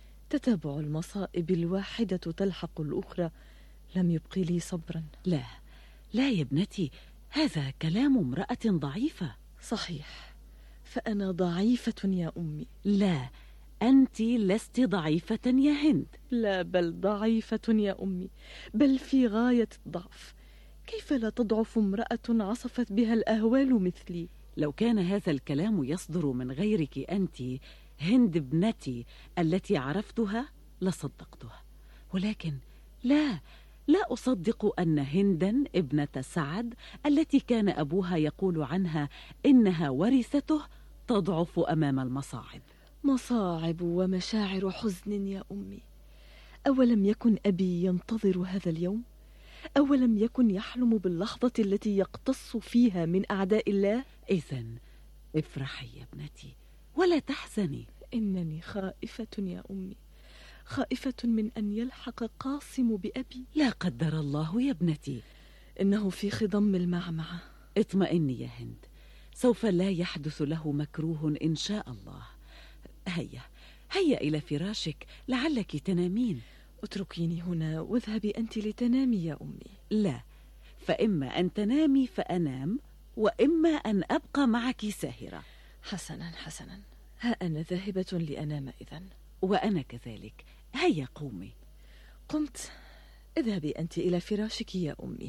تتابع المصائب الواحدة تلحق الأخرى لم يبقي لي صبرا. لا لا يا ابنتي، هذا كلام امرأة ضعيفة. صحيح، فأنا ضعيفة يا أمي. لا، أنت لست ضعيفة يا هند. لا، بل ضعيفة يا أمي، بل في غاية الضعف. كيف لا تضعف امرأة عصفت بها الأهوال مثلي؟ لو كان هذا الكلام يصدر من غيرك أنت، هند ابنتي التي عرفتها، لصدقته. ولكن لا لا أصدق أن هندا ابنة سعد التي كان أبوها يقول عنها إنها ورثته تضعف أمام المصاعب. مصاعب ومشاعر حزن يا أمي. أولم يكن أبي ينتظر هذا اليوم؟ أولم يكن يحلم باللحظة التي يقتص فيها من أعداء الله؟ إذن افرحي يا ابنتي ولا تحزني. إنني خائفة يا أمي، خائفة من أن يلحق قاسم بأبي. لا قدر الله يا ابنتي، إنه في خضم المعمعة. اطمئني يا هند، سوف لا يحدث له مكروه إن شاء الله. هيا هيا إلى فراشك لعلك تنامين. اتركيني هنا واذهبي أنت لتنامي يا أمي. لا، فإما أن تنامي فأنام، وإما أن أبقى معك ساهرة. حسنا حسنا، ها أنا ذاهبة لأنام إذن. وأنا كذلك، هيا قومي. قمت. اذهبي أنت إلى فراشك يا أمي.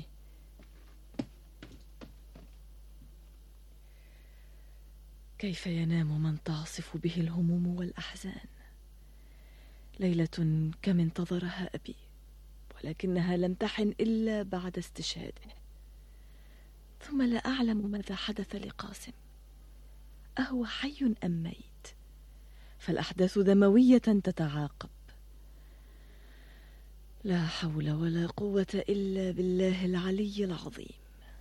كيف ينام من تعصف به الهموم والأحزان؟ ليلة كم انتظرها أبي، ولكنها لم تحن إلا بعد استشهاده. ثم لا أعلم ماذا حدث لقاسم، أهو حي أم ميت؟ فالأحداث دموية تتعاقب. لا حول ولا قوة إلا بالله العلي العظيم.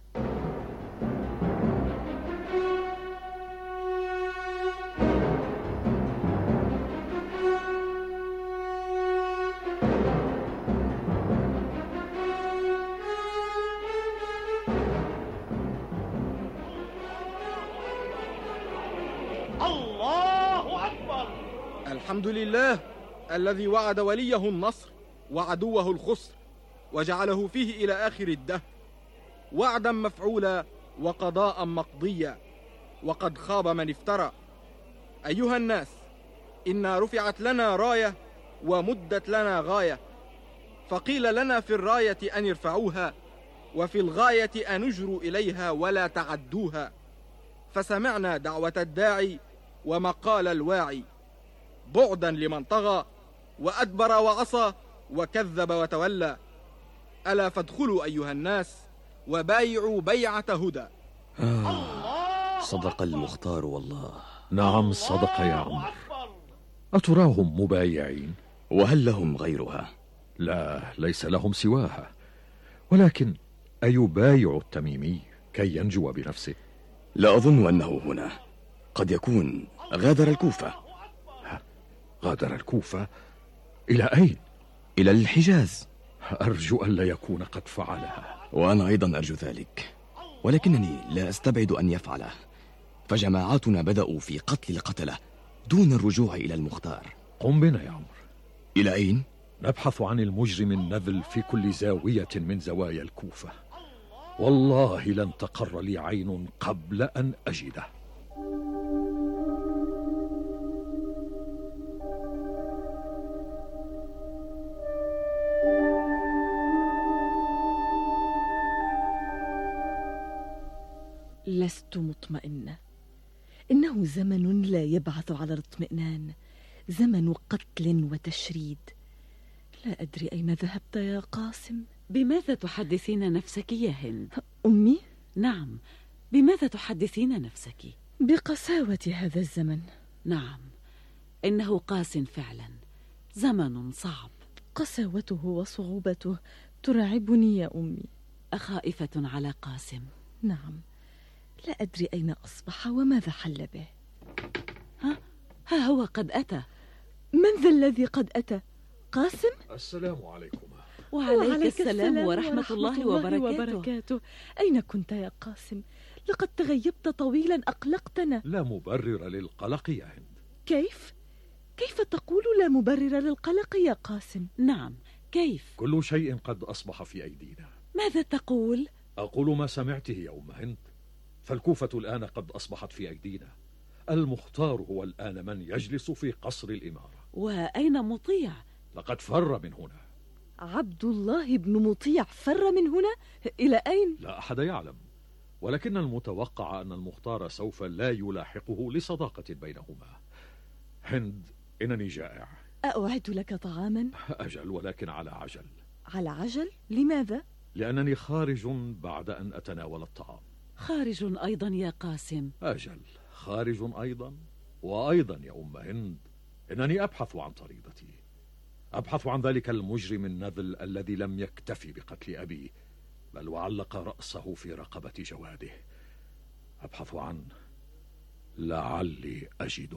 الحمد لله الذي وعد وليه النصر وعدوه الخسر، وجعله فيه إلى آخر الدهر وعدا مفعولا وقضاء مقضيا، وقد خاب من افترى. أيها الناس، إنا رفعت لنا راية ومدت لنا غاية، فقيل لنا في الراية أن ارفعوها، وفي الغاية أن اجروا إليها ولا تعدوها. فسمعنا دعوة الداعي ومقال الواعي، بعدا لمن طغى وأدبر وعصى وكذب وتولى. ألا فادخلوا أيها الناس وبايعوا بيعة هدى. آه صدق المختار والله. نعم صدق يا عمر. أتراهم مبايعين؟ وهل لهم غيرها؟ لا، ليس لهم سواها، ولكن أيبايع التميمي كي ينجو بنفسه؟ لا أظن أنه هنا، قد يكون غادر الكوفة. غادر الكوفة؟ إلى أين؟ إلى الحجاز. أرجو أن لا يكون قد فعلها. وأنا أيضا أرجو ذلك، ولكنني لا أستبعد أن يفعله، فجماعاتنا بدأوا في قتل القتلة دون الرجوع إلى المختار. قم بنا يا عمر. إلى أين؟ نبحث عن المجرم النذل في كل زاوية من زوايا الكوفة، والله لن تقر لي عين قبل أن أجده. لست مطمئنة، إنه زمن لا يبعث على الاطمئنان، زمن قتل وتشريد. لا أدري أين ذهبت يا قاسم. بماذا تحدثين نفسك يا هند؟ أمي؟ نعم، بماذا تحدثين نفسك؟ بقساوة هذا الزمن. نعم، إنه قاس فعلا، زمن صعب. قساوته وصعوبته ترعبني يا أمي. أخائفة على قاسم؟ نعم، لا أدري أين أصبح وماذا حل به. ها, ها هو قد أتى. من ذا الذي قد أتى؟ قاسم؟ السلام عليكم. وعليك, وعليك السلام, السلام ورحمة, ورحمة الله, الله وبركاته. وبركاته. أين كنت يا قاسم؟ لقد تغيبت طويلا، أقلقتنا. لا مبرر للقلق يا هند. كيف؟ كيف تقول لا مبرر للقلق يا قاسم؟ نعم، كيف؟ كل شيء قد أصبح في أيدينا. ماذا تقول؟ أقول ما سمعته يا أم هند، فالكوفة الآن قد أصبحت في أيدينا. المختار هو الآن من يجلس في قصر الإمارة. وأين مطيع؟ لقد فر من هنا. عبد الله بن مطيع فر من هنا؟ إلى أين؟ لا أحد يعلم، ولكن المتوقع أن المختار سوف لا يلاحقه لصداقة بينهما. هند، إنني جائع. أأعد لك طعاما؟ أجل، ولكن على عجل. على عجل؟ لماذا؟ لأنني خارج بعد أن أتناول الطعام. خارج أيضا يا قاسم؟ أجل، خارج أيضا وأيضا يا أم هند. إنني أبحث عن طريدتي، أبحث عن ذلك المجرم النذل الذي لم يكتفي بقتل أبي، بل وعلق رأسه في رقبة جواده. أبحث عنه لعلي أجده.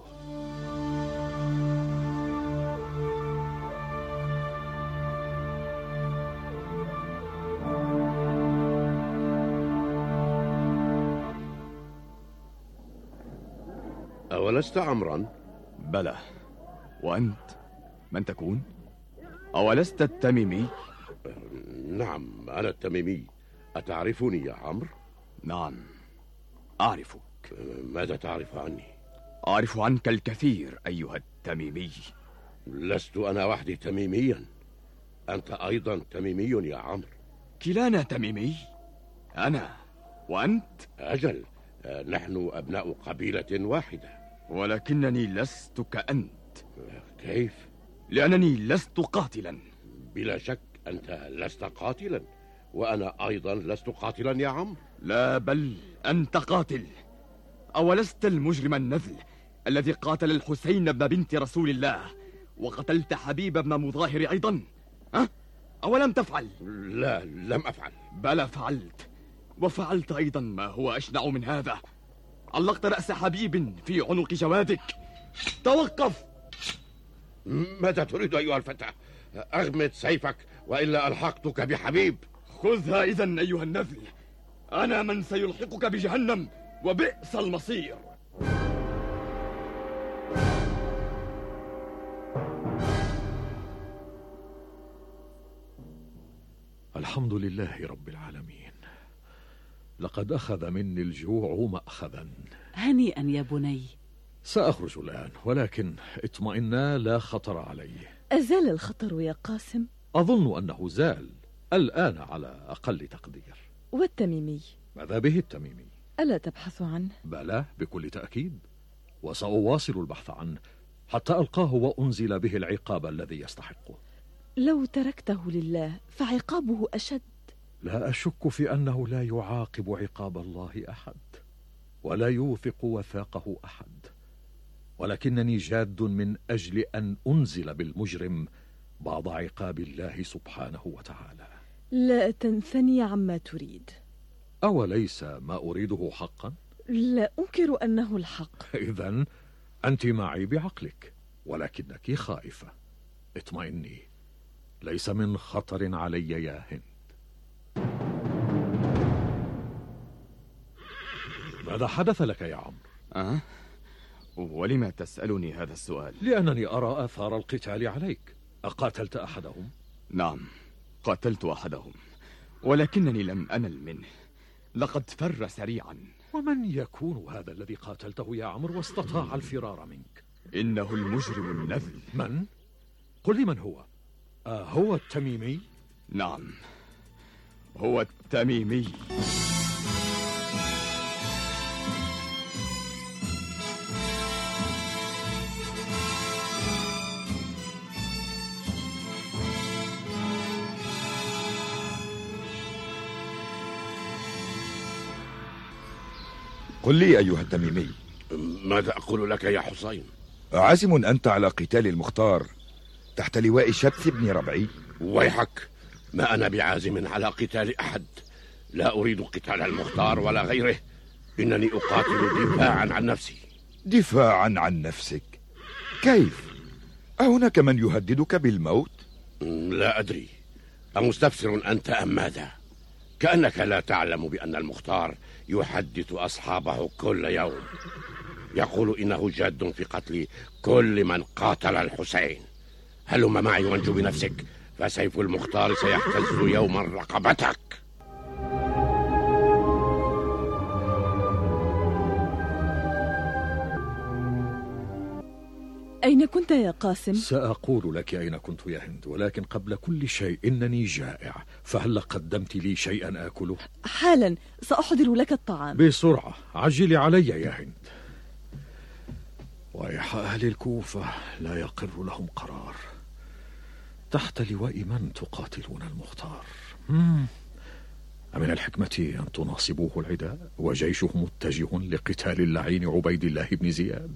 أولست عمرا؟ بلى. وأنت من تكون؟ أولست التميمي؟ نعم، أنا التميمي. أتعرفني يا عمرو؟ نعم أعرفك. ماذا تعرف عني؟ أعرف عنك الكثير أيها التميمي. لست أنا وحدي تميميا، أنت أيضا تميمي يا عمرو. كلانا تميمي، أنا وأنت. أجل، نحن أبناء قبيلة واحدة. ولكنني لست كأنت. كيف؟ لأنني لست قاتلا. بلا شك أنت لست قاتلا، وأنا أيضا لست قاتلا يا عمرو. لا، بل أنت قاتل. أولست المجرم النذل الذي قاتل الحسين بن بنت رسول الله وقتلت حبيب بن مظاهر أيضا؟ أه؟ أولم تفعل؟ لا، لم أفعل. بلى فعلت، وفعلت أيضا ما هو أشنع من هذا. علقت رأس حبيب في عنق جوادك. توقف! ماذا تريد أيها الفتى؟ أغمد سيفك وإلا ألحقتك بحبيب. خذها إذن أيها النذل، أنا من سيلحقك بجهنم، وبئس المصير. الحمد لله رب العالمين، لقد أخذ مني الجوع مأخذا. هنيئا يا بني. سأخرج الآن، ولكن اطمئنا لا خطر علي. أزال الخطر يا قاسم؟ أظن أنه زال الآن على أقل تقدير. والتميمي؟ ماذا به التميمي؟ ألا تبحث عنه؟ بلى بكل تأكيد، وسأواصل البحث عنه حتى ألقاه وأنزل به العقاب الذي يستحقه. لو تركته لله فعقابه أشد. لا أشك في أنه لا يعاقب عقاب الله أحد، ولا يوثق وثاقه أحد، ولكنني جاد من أجل أن أنزل بالمجرم بعض عقاب الله سبحانه وتعالى. لا تنثني عما تريد. أوليس ما أريده حقا؟ لا أنكر أنه الحق. إذن أنت معي بعقلك، ولكنك خائفة. اطمئني، ليس من خطر علي يا هند. ماذا حدث لك يا عمرو؟ أه؟ ولما تسألني هذا السؤال؟ لأنني أرى آثار القتال عليك. أقاتلت أحدهم؟ نعم، قاتلت أحدهم، ولكنني لم أنل منه، لقد فر سريعا. ومن يكون هذا الذي قاتلته يا عمرو واستطاع الفرار منك؟ إنه المجرم النذل. من؟ قل لي من هو؟ آه هو التميمي؟ نعم، هو التميمي. قل لي أيها التميمي. ماذا أقول لك يا حسين؟ عازم أنت على قتال المختار تحت لواء شبث بن ربعي؟ ويحك، ما أنا بعازم على قتال أحد. لا أريد قتال المختار ولا غيره، إنني أقاتل دفاعا عن نفسي. دفاعا عن نفسك؟ كيف؟ أهناك من يهددك بالموت؟ لا أدري، أمستفسر أنت أم ماذا؟ كأنك لا تعلم بأن المختار يحدث أصحابه كل يوم، يقول إنه جاد في قتل كل من قاتل الحسين. هلم معي وانجو بنفسك، فسيف المختار سيحتز يوما رقبتك. أين كنت يا قاسم؟ سأقول لك أين كنت يا هند، ولكن قبل كل شيء إنني جائع، فهل قدمت لي شيئا آكله؟ حالا سأحضر لك الطعام. بسرعة، عجلي علي يا هند. ويح أهل الكوفة لا يقر لهم قرار، تحت لواء من تقاتلون المختار؟ مم. أمن الحكمة أن تناصبوه العداء وجيشه متجه لقتال اللعين عبيد الله بن زياد؟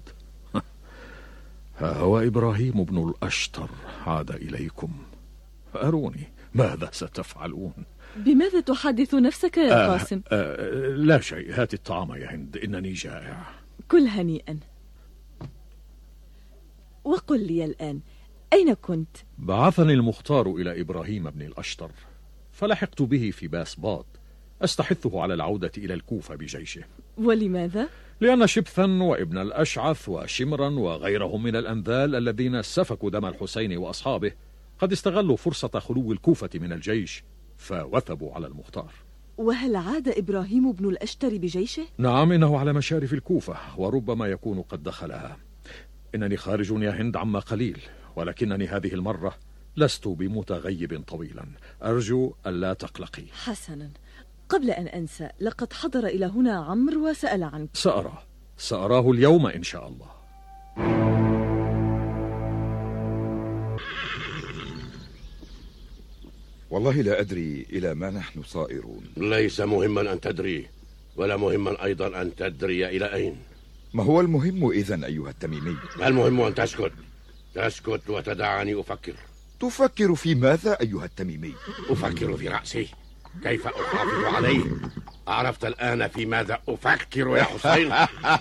ها هو إبراهيم بن الأشتر عاد إليكم، فأروني ماذا ستفعلون؟ بماذا تحدث نفسك يا آه قاسم؟ آه لا شيء، هات الطعام يا هند، إنني جائع. كل هنيئا. وقل لي الآن، أين كنت؟ بعثني المختار إلى إبراهيم بن الأشتر، فلحقت به في باسباط أستحثه على العودة إلى الكوفة بجيشه. ولماذا؟ لأن شبثا وابن الأشعث وشمرا وغيرهم من الأنذال الذين سفكوا دم الحسين وأصحابه قد استغلوا فرصة خلو الكوفة من الجيش فوثبوا على المختار. وهل عاد إبراهيم بن الأشتر بجيشه؟ نعم، إنه على مشارف الكوفة وربما يكون قد دخلها. إنني خارج يا هند عما قليل، ولكنني هذه المرة لست بمتغيب طويلا. أرجو ألا تقلقي. حسنا، قبل أن أنسى، لقد حضر إلى هنا عمرو وسأل عنك. سأراه سأراه اليوم إن شاء الله. والله لا أدري إلى ما نحن صائرون. ليس مهما أن تدري، ولا مهما أيضا أن تدري إلى أين. ما هو المهم إذن أيها التميمي؟ المهم أن تسكت تسكت وتدعني أفكر. تفكر في ماذا أيها التميمي؟ أفكر في رأسي، كيف أحافظ عليه. عرفت الآن في ماذا أفكر يا حسين؟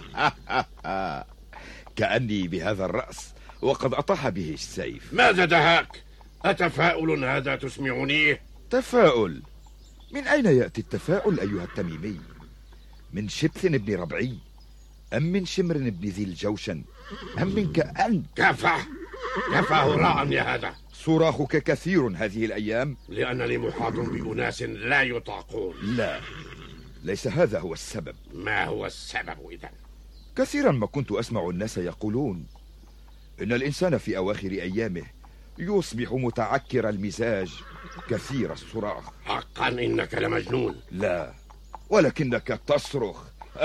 كأني بهذا الرأس وقد أطاح به السيف. ماذا دهاك؟ أتفاؤل هذا تسمعنيه؟ تفاؤل؟ من أين يأتي التفاؤل أيها التميمي؟ من شبث بن ربعي، أم من شمر بن ذي الجوشن، أم منك أنت؟ كفى كفى هراء يا هذا. صراخك كثير هذه الأيام. لأنني محاط بأناس لا يطاقون. لا، ليس هذا هو السبب. ما هو السبب إذن؟ كثيرا ما كنت أسمع الناس يقولون إن الإنسان في أواخر أيامه يصبح متعكر المزاج كثير الصراخ. حقا إنك لمجنون. لا، ولكنك تصرخ.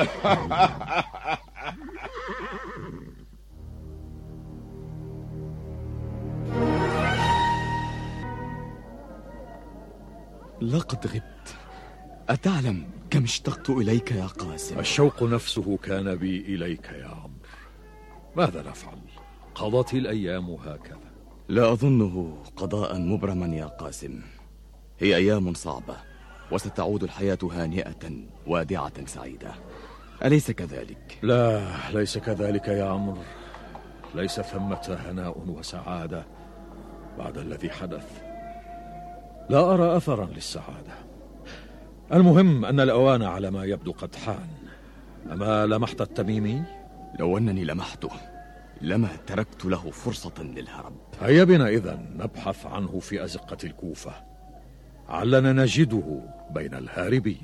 لقد غبت. أتعلم كم اشتقت إليك يا قاسم؟ الشوق نفسه كان بي إليك يا عمرو. ماذا نفعل؟ قضت الأيام هكذا. لا أظنه قضاء مبرما يا قاسم. هي أيام صعبة، وستعود الحياة هانئة وادعة سعيدة، أليس كذلك؟ لا، ليس كذلك يا عمرو. ليس ثمة هناء وسعادة بعد الذي حدث. لا أرى أثرا للسعادة. المهم أن الأوان على ما يبدو قد حان. أما لمحت التميمي؟ لو أنني لمحته لما تركت له فرصة للهرب. هيا بنا إذن نبحث عنه في أزقة الكوفة، علنا نجده بين الهاربين.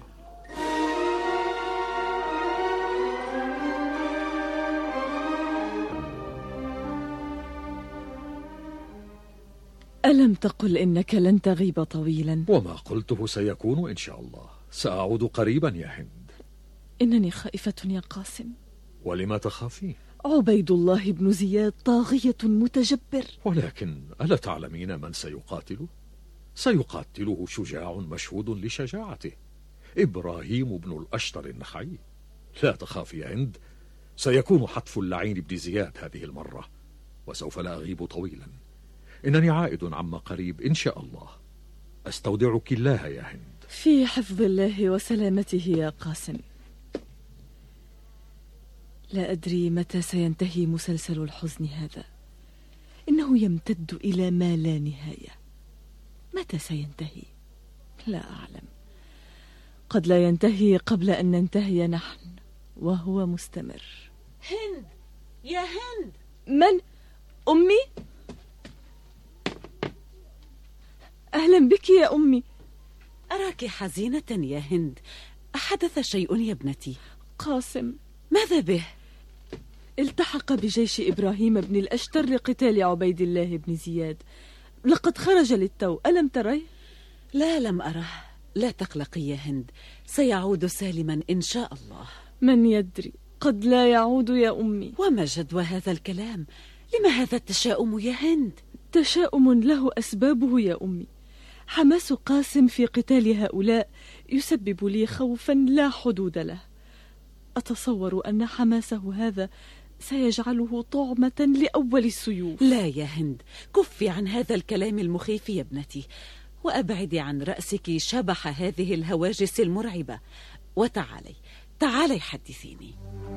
ألم تقل إنك لن تغيب طويلا؟ وما قلته سيكون إن شاء الله. سأعود قريبا يا هند. إنني خائفة يا قاسم. ولما تخافين؟ عبيد الله بن زياد طاغية متجبر. ولكن ألا تعلمين من سيقاتله؟ سيقاتله شجاع مشهود لشجاعته، إبراهيم بن الأشتر النخعي. لا تخافي يا هند، سيكون حتف اللعين بن زياد هذه المرة، وسوف لا أغيب طويلا. إنني عائد عما قريب إن شاء الله. أستودعك الله يا هند. في حفظ الله وسلامته يا قاسم. لا أدري متى سينتهي مسلسل الحزن هذا. إنه يمتد إلى ما لا نهاية. متى سينتهي؟ لا أعلم. قد لا ينتهي قبل أن ننتهي نحن، وهو مستمر. هند يا هند. من؟ أمي؟ أهلا بك يا أمي. أراك حزينة يا هند. أحدث شيء يا ابنتي؟ قاسم. ماذا به؟ التحق بجيش إبراهيم بن الأشتر لقتال عبيد الله بن زياد. لقد خرج للتو، ألم تريه؟ لا، لم أره. لا تقلقي يا هند، سيعود سالما إن شاء الله. من يدري، قد لا يعود يا أمي. وما جدوى هذا الكلام؟ لما هذا التشاؤم يا هند؟ تشاؤم له أسبابه يا أمي. حماس قاسم في قتال هؤلاء يسبب لي خوفا لا حدود له. أتصور أن حماسه هذا سيجعله طعمة لأول السيوف. لا يا هند، كفي عن هذا الكلام المخيف يا ابنتي، وأبعدي عن رأسك شبح هذه الهواجس المرعبة، وتعالي تعالي حدثيني.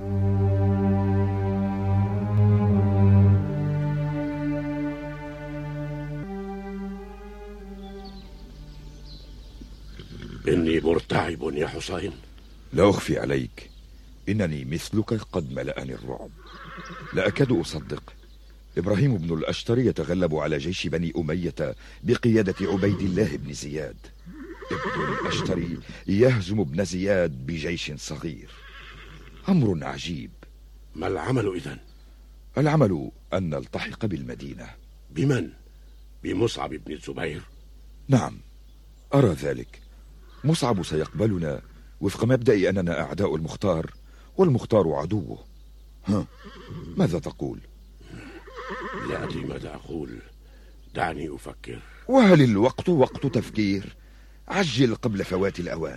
إني مرتعب يا حسين. لا أخفي عليك، إنني مثلك قد ملأني الرعب. لا أكاد أصدق. إبراهيم بن الأشتر يتغلب على جيش بني أمية بقيادة عبيد الله بن زياد. ابن الأشتري يهزم ابن زياد بجيش صغير. أمر عجيب. ما العمل إذن؟ العمل أن نلتحق بالمدينة. بمن؟ بمصعب بن الزبير؟ نعم، أرى ذلك. مصعب سيقبلنا وفق مبدأ أننا أعداء المختار والمختار عدوه. ها، ماذا تقول؟ لا أدري ماذا أقول، دعني أفكر. وهل الوقت وقت تفكير؟ عجل قبل فوات الأوان.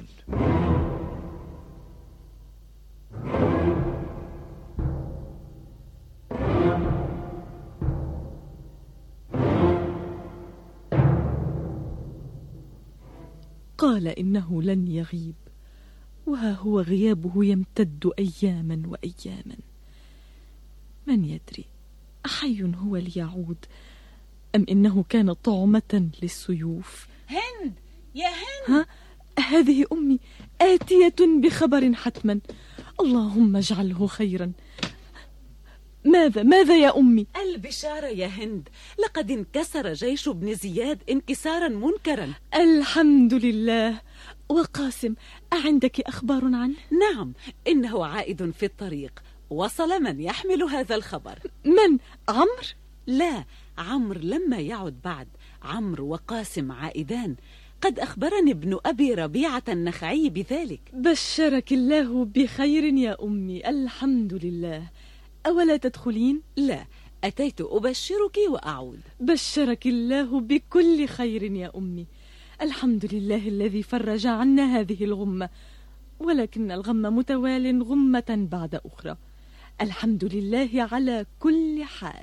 قال إنه لن يغيب، وها هو غيابه يمتد أياما وأياما. من يدري أحي هو ليعود أم إنه كان طعمة للسيوف؟ هند يا هند، ها، هذه أمي آتية بخبر حتما، اللهم اجعله خيرا. ماذا ماذا يا أمي؟ البشارة يا هند، لقد انكسر جيش ابن زياد انكسارا منكرا. الحمد لله. وقاسم أعندك أخبار عنه؟ نعم، إنه عائد في الطريق، وصل من يحمل هذا الخبر. من؟ عمرو؟ لا، عمرو لما يعد بعد، عمرو وقاسم عائدان. قد أخبرني ابن أبي ربيعة النخعي بذلك. بشرك الله بخير يا أمي، الحمد لله. أولا تدخلين؟ لا، أتيت أبشرك وأعود. بشرك الله بكل خير يا أمي، الحمد لله الذي فرج عنا هذه الغمة، ولكن الغم متوال غمة بعد أخرى. الحمد لله على كل حال.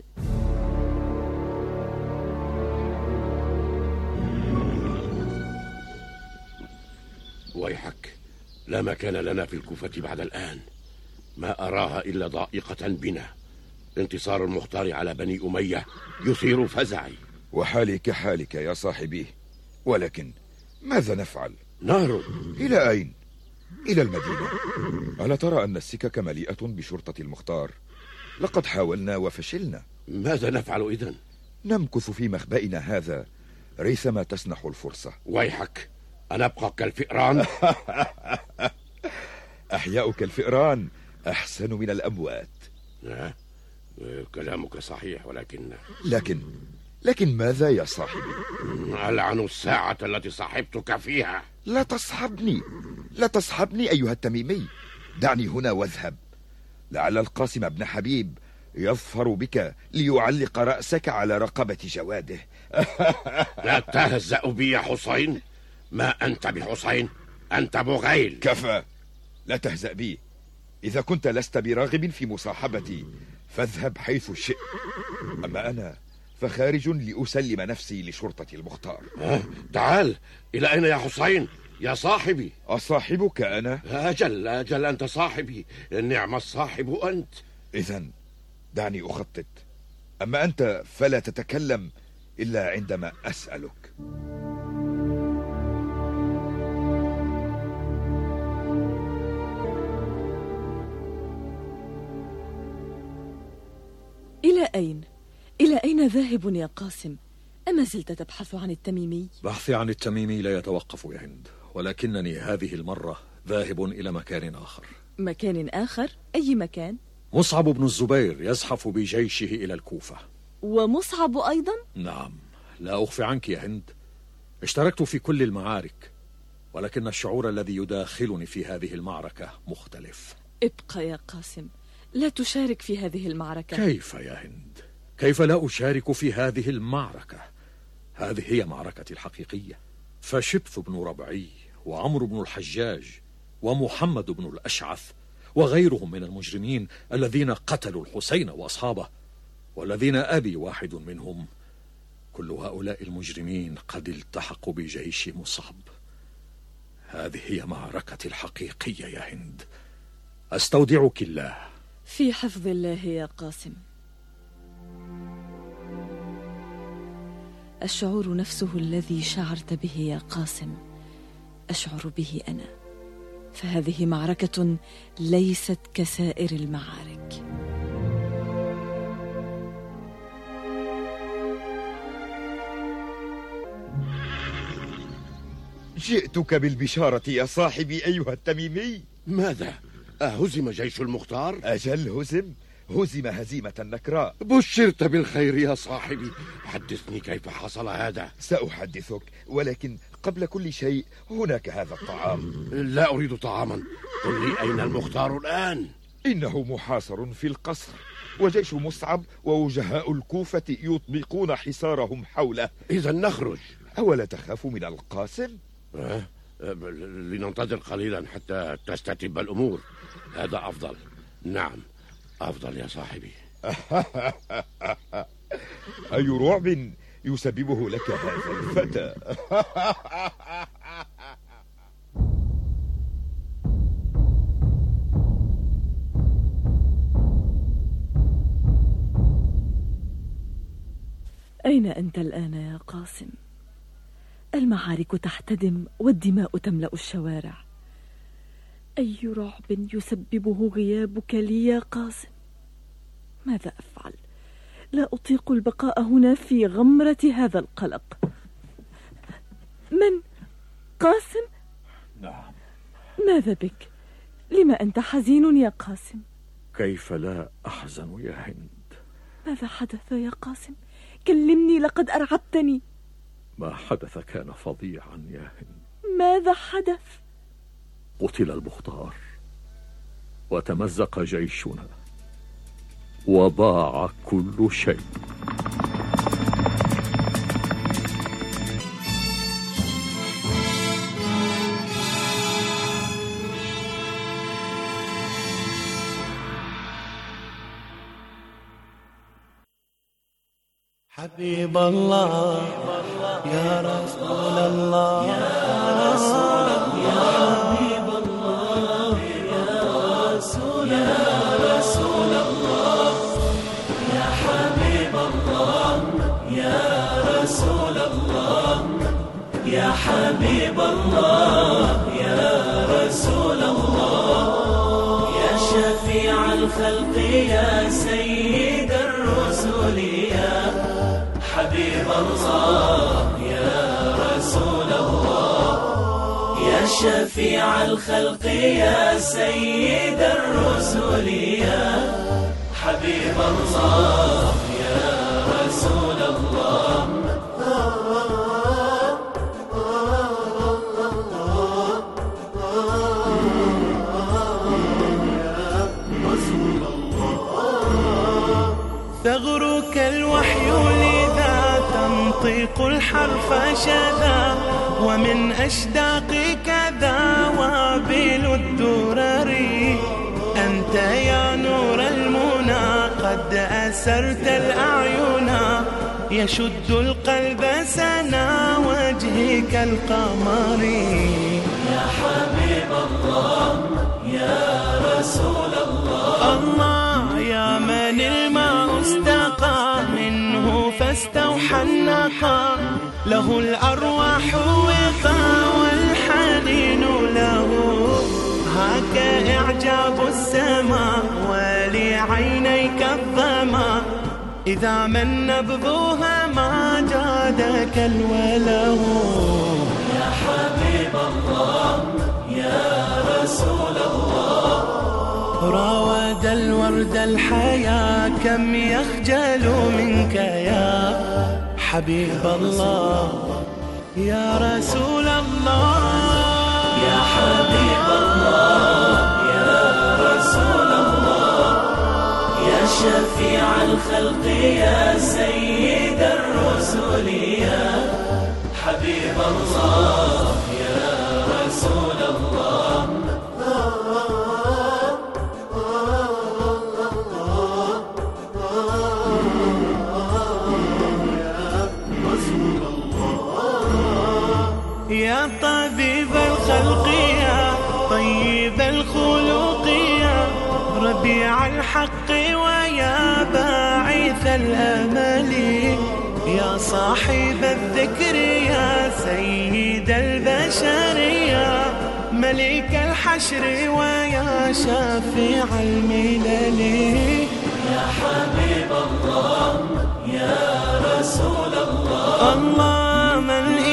ويحك، لا مكان لنا في الكوفة بعد الآن، ما أراها إلا ضائقة بنا. انتصار المختار على بني أمية يثير فزعي. وحالي كحالك يا صاحبي، ولكن ماذا نفعل؟ نهرب. إلى أين؟ إلى المدينة. ألا ترى أن السكك مليئة بشرطة المختار؟ لقد حاولنا وفشلنا. ماذا نفعل إذن؟ نمكث في مخبئنا هذا ريثما تسنح الفرصة. ويحك، أنبقى كالفئران؟ أحياؤك الفئران أحسن من الأموات. آه. كلامك صحيح، ولكن لكن لكن ماذا يا صاحبي؟ ألعن الساعة التي صاحبتك فيها. لا تصحبني، لا تصحبني أيها التميمي. دعني هنا واذهب، لعل القاسم بن حبيب يظفر بك ليعلق رأسك على رقبة جواده. لا تهزأ بي يا حسين، ما أنت بحسين، أنت بغيل. كفى، لا تهزأ بي. إذا كنت لست براغب في مصاحبتي فاذهب حيث شئت، أما أنا فخارج لأسلم نفسي لشرطة المختار. أه؟ تعال، إلى أين يا حسين يا صاحبي؟ أصاحبك أنا؟ أجل أجل، أنت صاحبي، نعم الصاحب أنت. إذن دعني أخطط، أما أنت فلا تتكلم إلا عندما أسألك. إلى أين؟ إلى أين ذاهب يا قاسم؟ أما زلت تبحث عن التميمي؟ بحثي عن التميمي لا يتوقف يا هند، ولكنني هذه المرة ذاهب إلى مكان آخر. مكان آخر؟ أي مكان؟ مصعب بن الزبير يزحف بجيشه إلى الكوفة. ومصعب أيضا؟ نعم، لا أخفي عنك يا هند، اشتركت في كل المعارك، ولكن الشعور الذي يداخلني في هذه المعركة مختلف. ابقى يا قاسم، لا تشارك في هذه المعركة. كيف يا هند؟ كيف لا أشارك في هذه المعركة؟ هذه هي معركتي الحقيقية. فشبث بن ربعي وعمرو بن الحجاج ومحمد بن الأشعث وغيرهم من المجرمين الذين قتلوا الحسين وأصحابه، والذين أبي واحد منهم، كل هؤلاء المجرمين قد التحقوا بجيش مصعب. هذه هي معركتي الحقيقية يا هند، أستودعك الله. في حفظ الله يا قاسم. الشعور نفسه الذي شعرت به يا قاسم أشعر به أنا، فهذه معركة ليست كسائر المعارك. جئتك بالبشارة يا صاحبي أيها التميمي. ماذا؟ أهزم جيش المختار؟ أجل هزم، هزم هزيمة نكراء. بشرت بالخير يا صاحبي، حدثني كيف حصل هذا. سأحدثك، ولكن قبل كل شيء هناك هذا الطعام. لا أريد طعاما، قل لي أين المختار الآن؟ إنه محاصر في القصر، وجيش مصعب ووجهاء الكوفة يطبقون حصارهم حوله. إذا نخرج. أولا تخاف من القاسم؟ أه؟ لننتظر قليلا حتى تستتب الأمور، هذا أفضل. نعم أفضل يا صاحبي. أي رعب يسببه لك هذا الفتى. أين أنت الآن يا قاسم؟ المعارك تحتدم والدماء تملأ الشوارع. أي رعب يسببه غيابك لي يا قاسم؟ ماذا أفعل؟ لا أطيق البقاء هنا في غمرة هذا القلق. من؟ قاسم؟ نعم. ماذا بك؟ لما أنت حزين يا قاسم؟ كيف لا أحزن يا هند؟ ماذا حدث يا قاسم؟ كلمني، لقد أرعبتني. ما حدث كان فظيعا يا هند. ماذا حدث؟ قتل المختار وتمزق جيشنا وضاع كل شيء. حبيب الله يا رسول الله يا رسول الله يا حبيب الله يا رسول الله يا حبيب الله يا رسول الله يا حبيب الله يا رسول الله يا شفيع الخلق يا سيد الرسل يا حبيب الله يا رسول الله يا شفيع الخلق يا سيد الرسل يا حبيب الله يا رسول الله ثغرك الوحي لذا تنطق الحرف شذا ومن أشداقك ذا وابل الدرر أنت يا نور المنى قد أسرت الأعين يشد القلب سنا وجهك القمر يا حبيب الله يا رسول الله الله يا من الماء استقى منه فاستوحى النقى له الأرواح وقى والحنين له هاك إعجاب السماء ولعينيك الظما إذا من نبضها ما جادك الوله يا حبيب الله يا رسول الله راود الورد الحياة كم يخجل منك يا حبيب الله يا رسول الله يا حبيب الله يا رسول الله يا شفيع الخلق يا سيد الرسل يا حبيب الله يا رسول الله يا طبيب الخلق يا طيب الخلق يا ربيع الحق ويا باعث الأمل يا صاحب الذكر يا سيد البشر يا ملك الحشر ويا شفيع الملل يا حبيب الله يا رسول الله الله من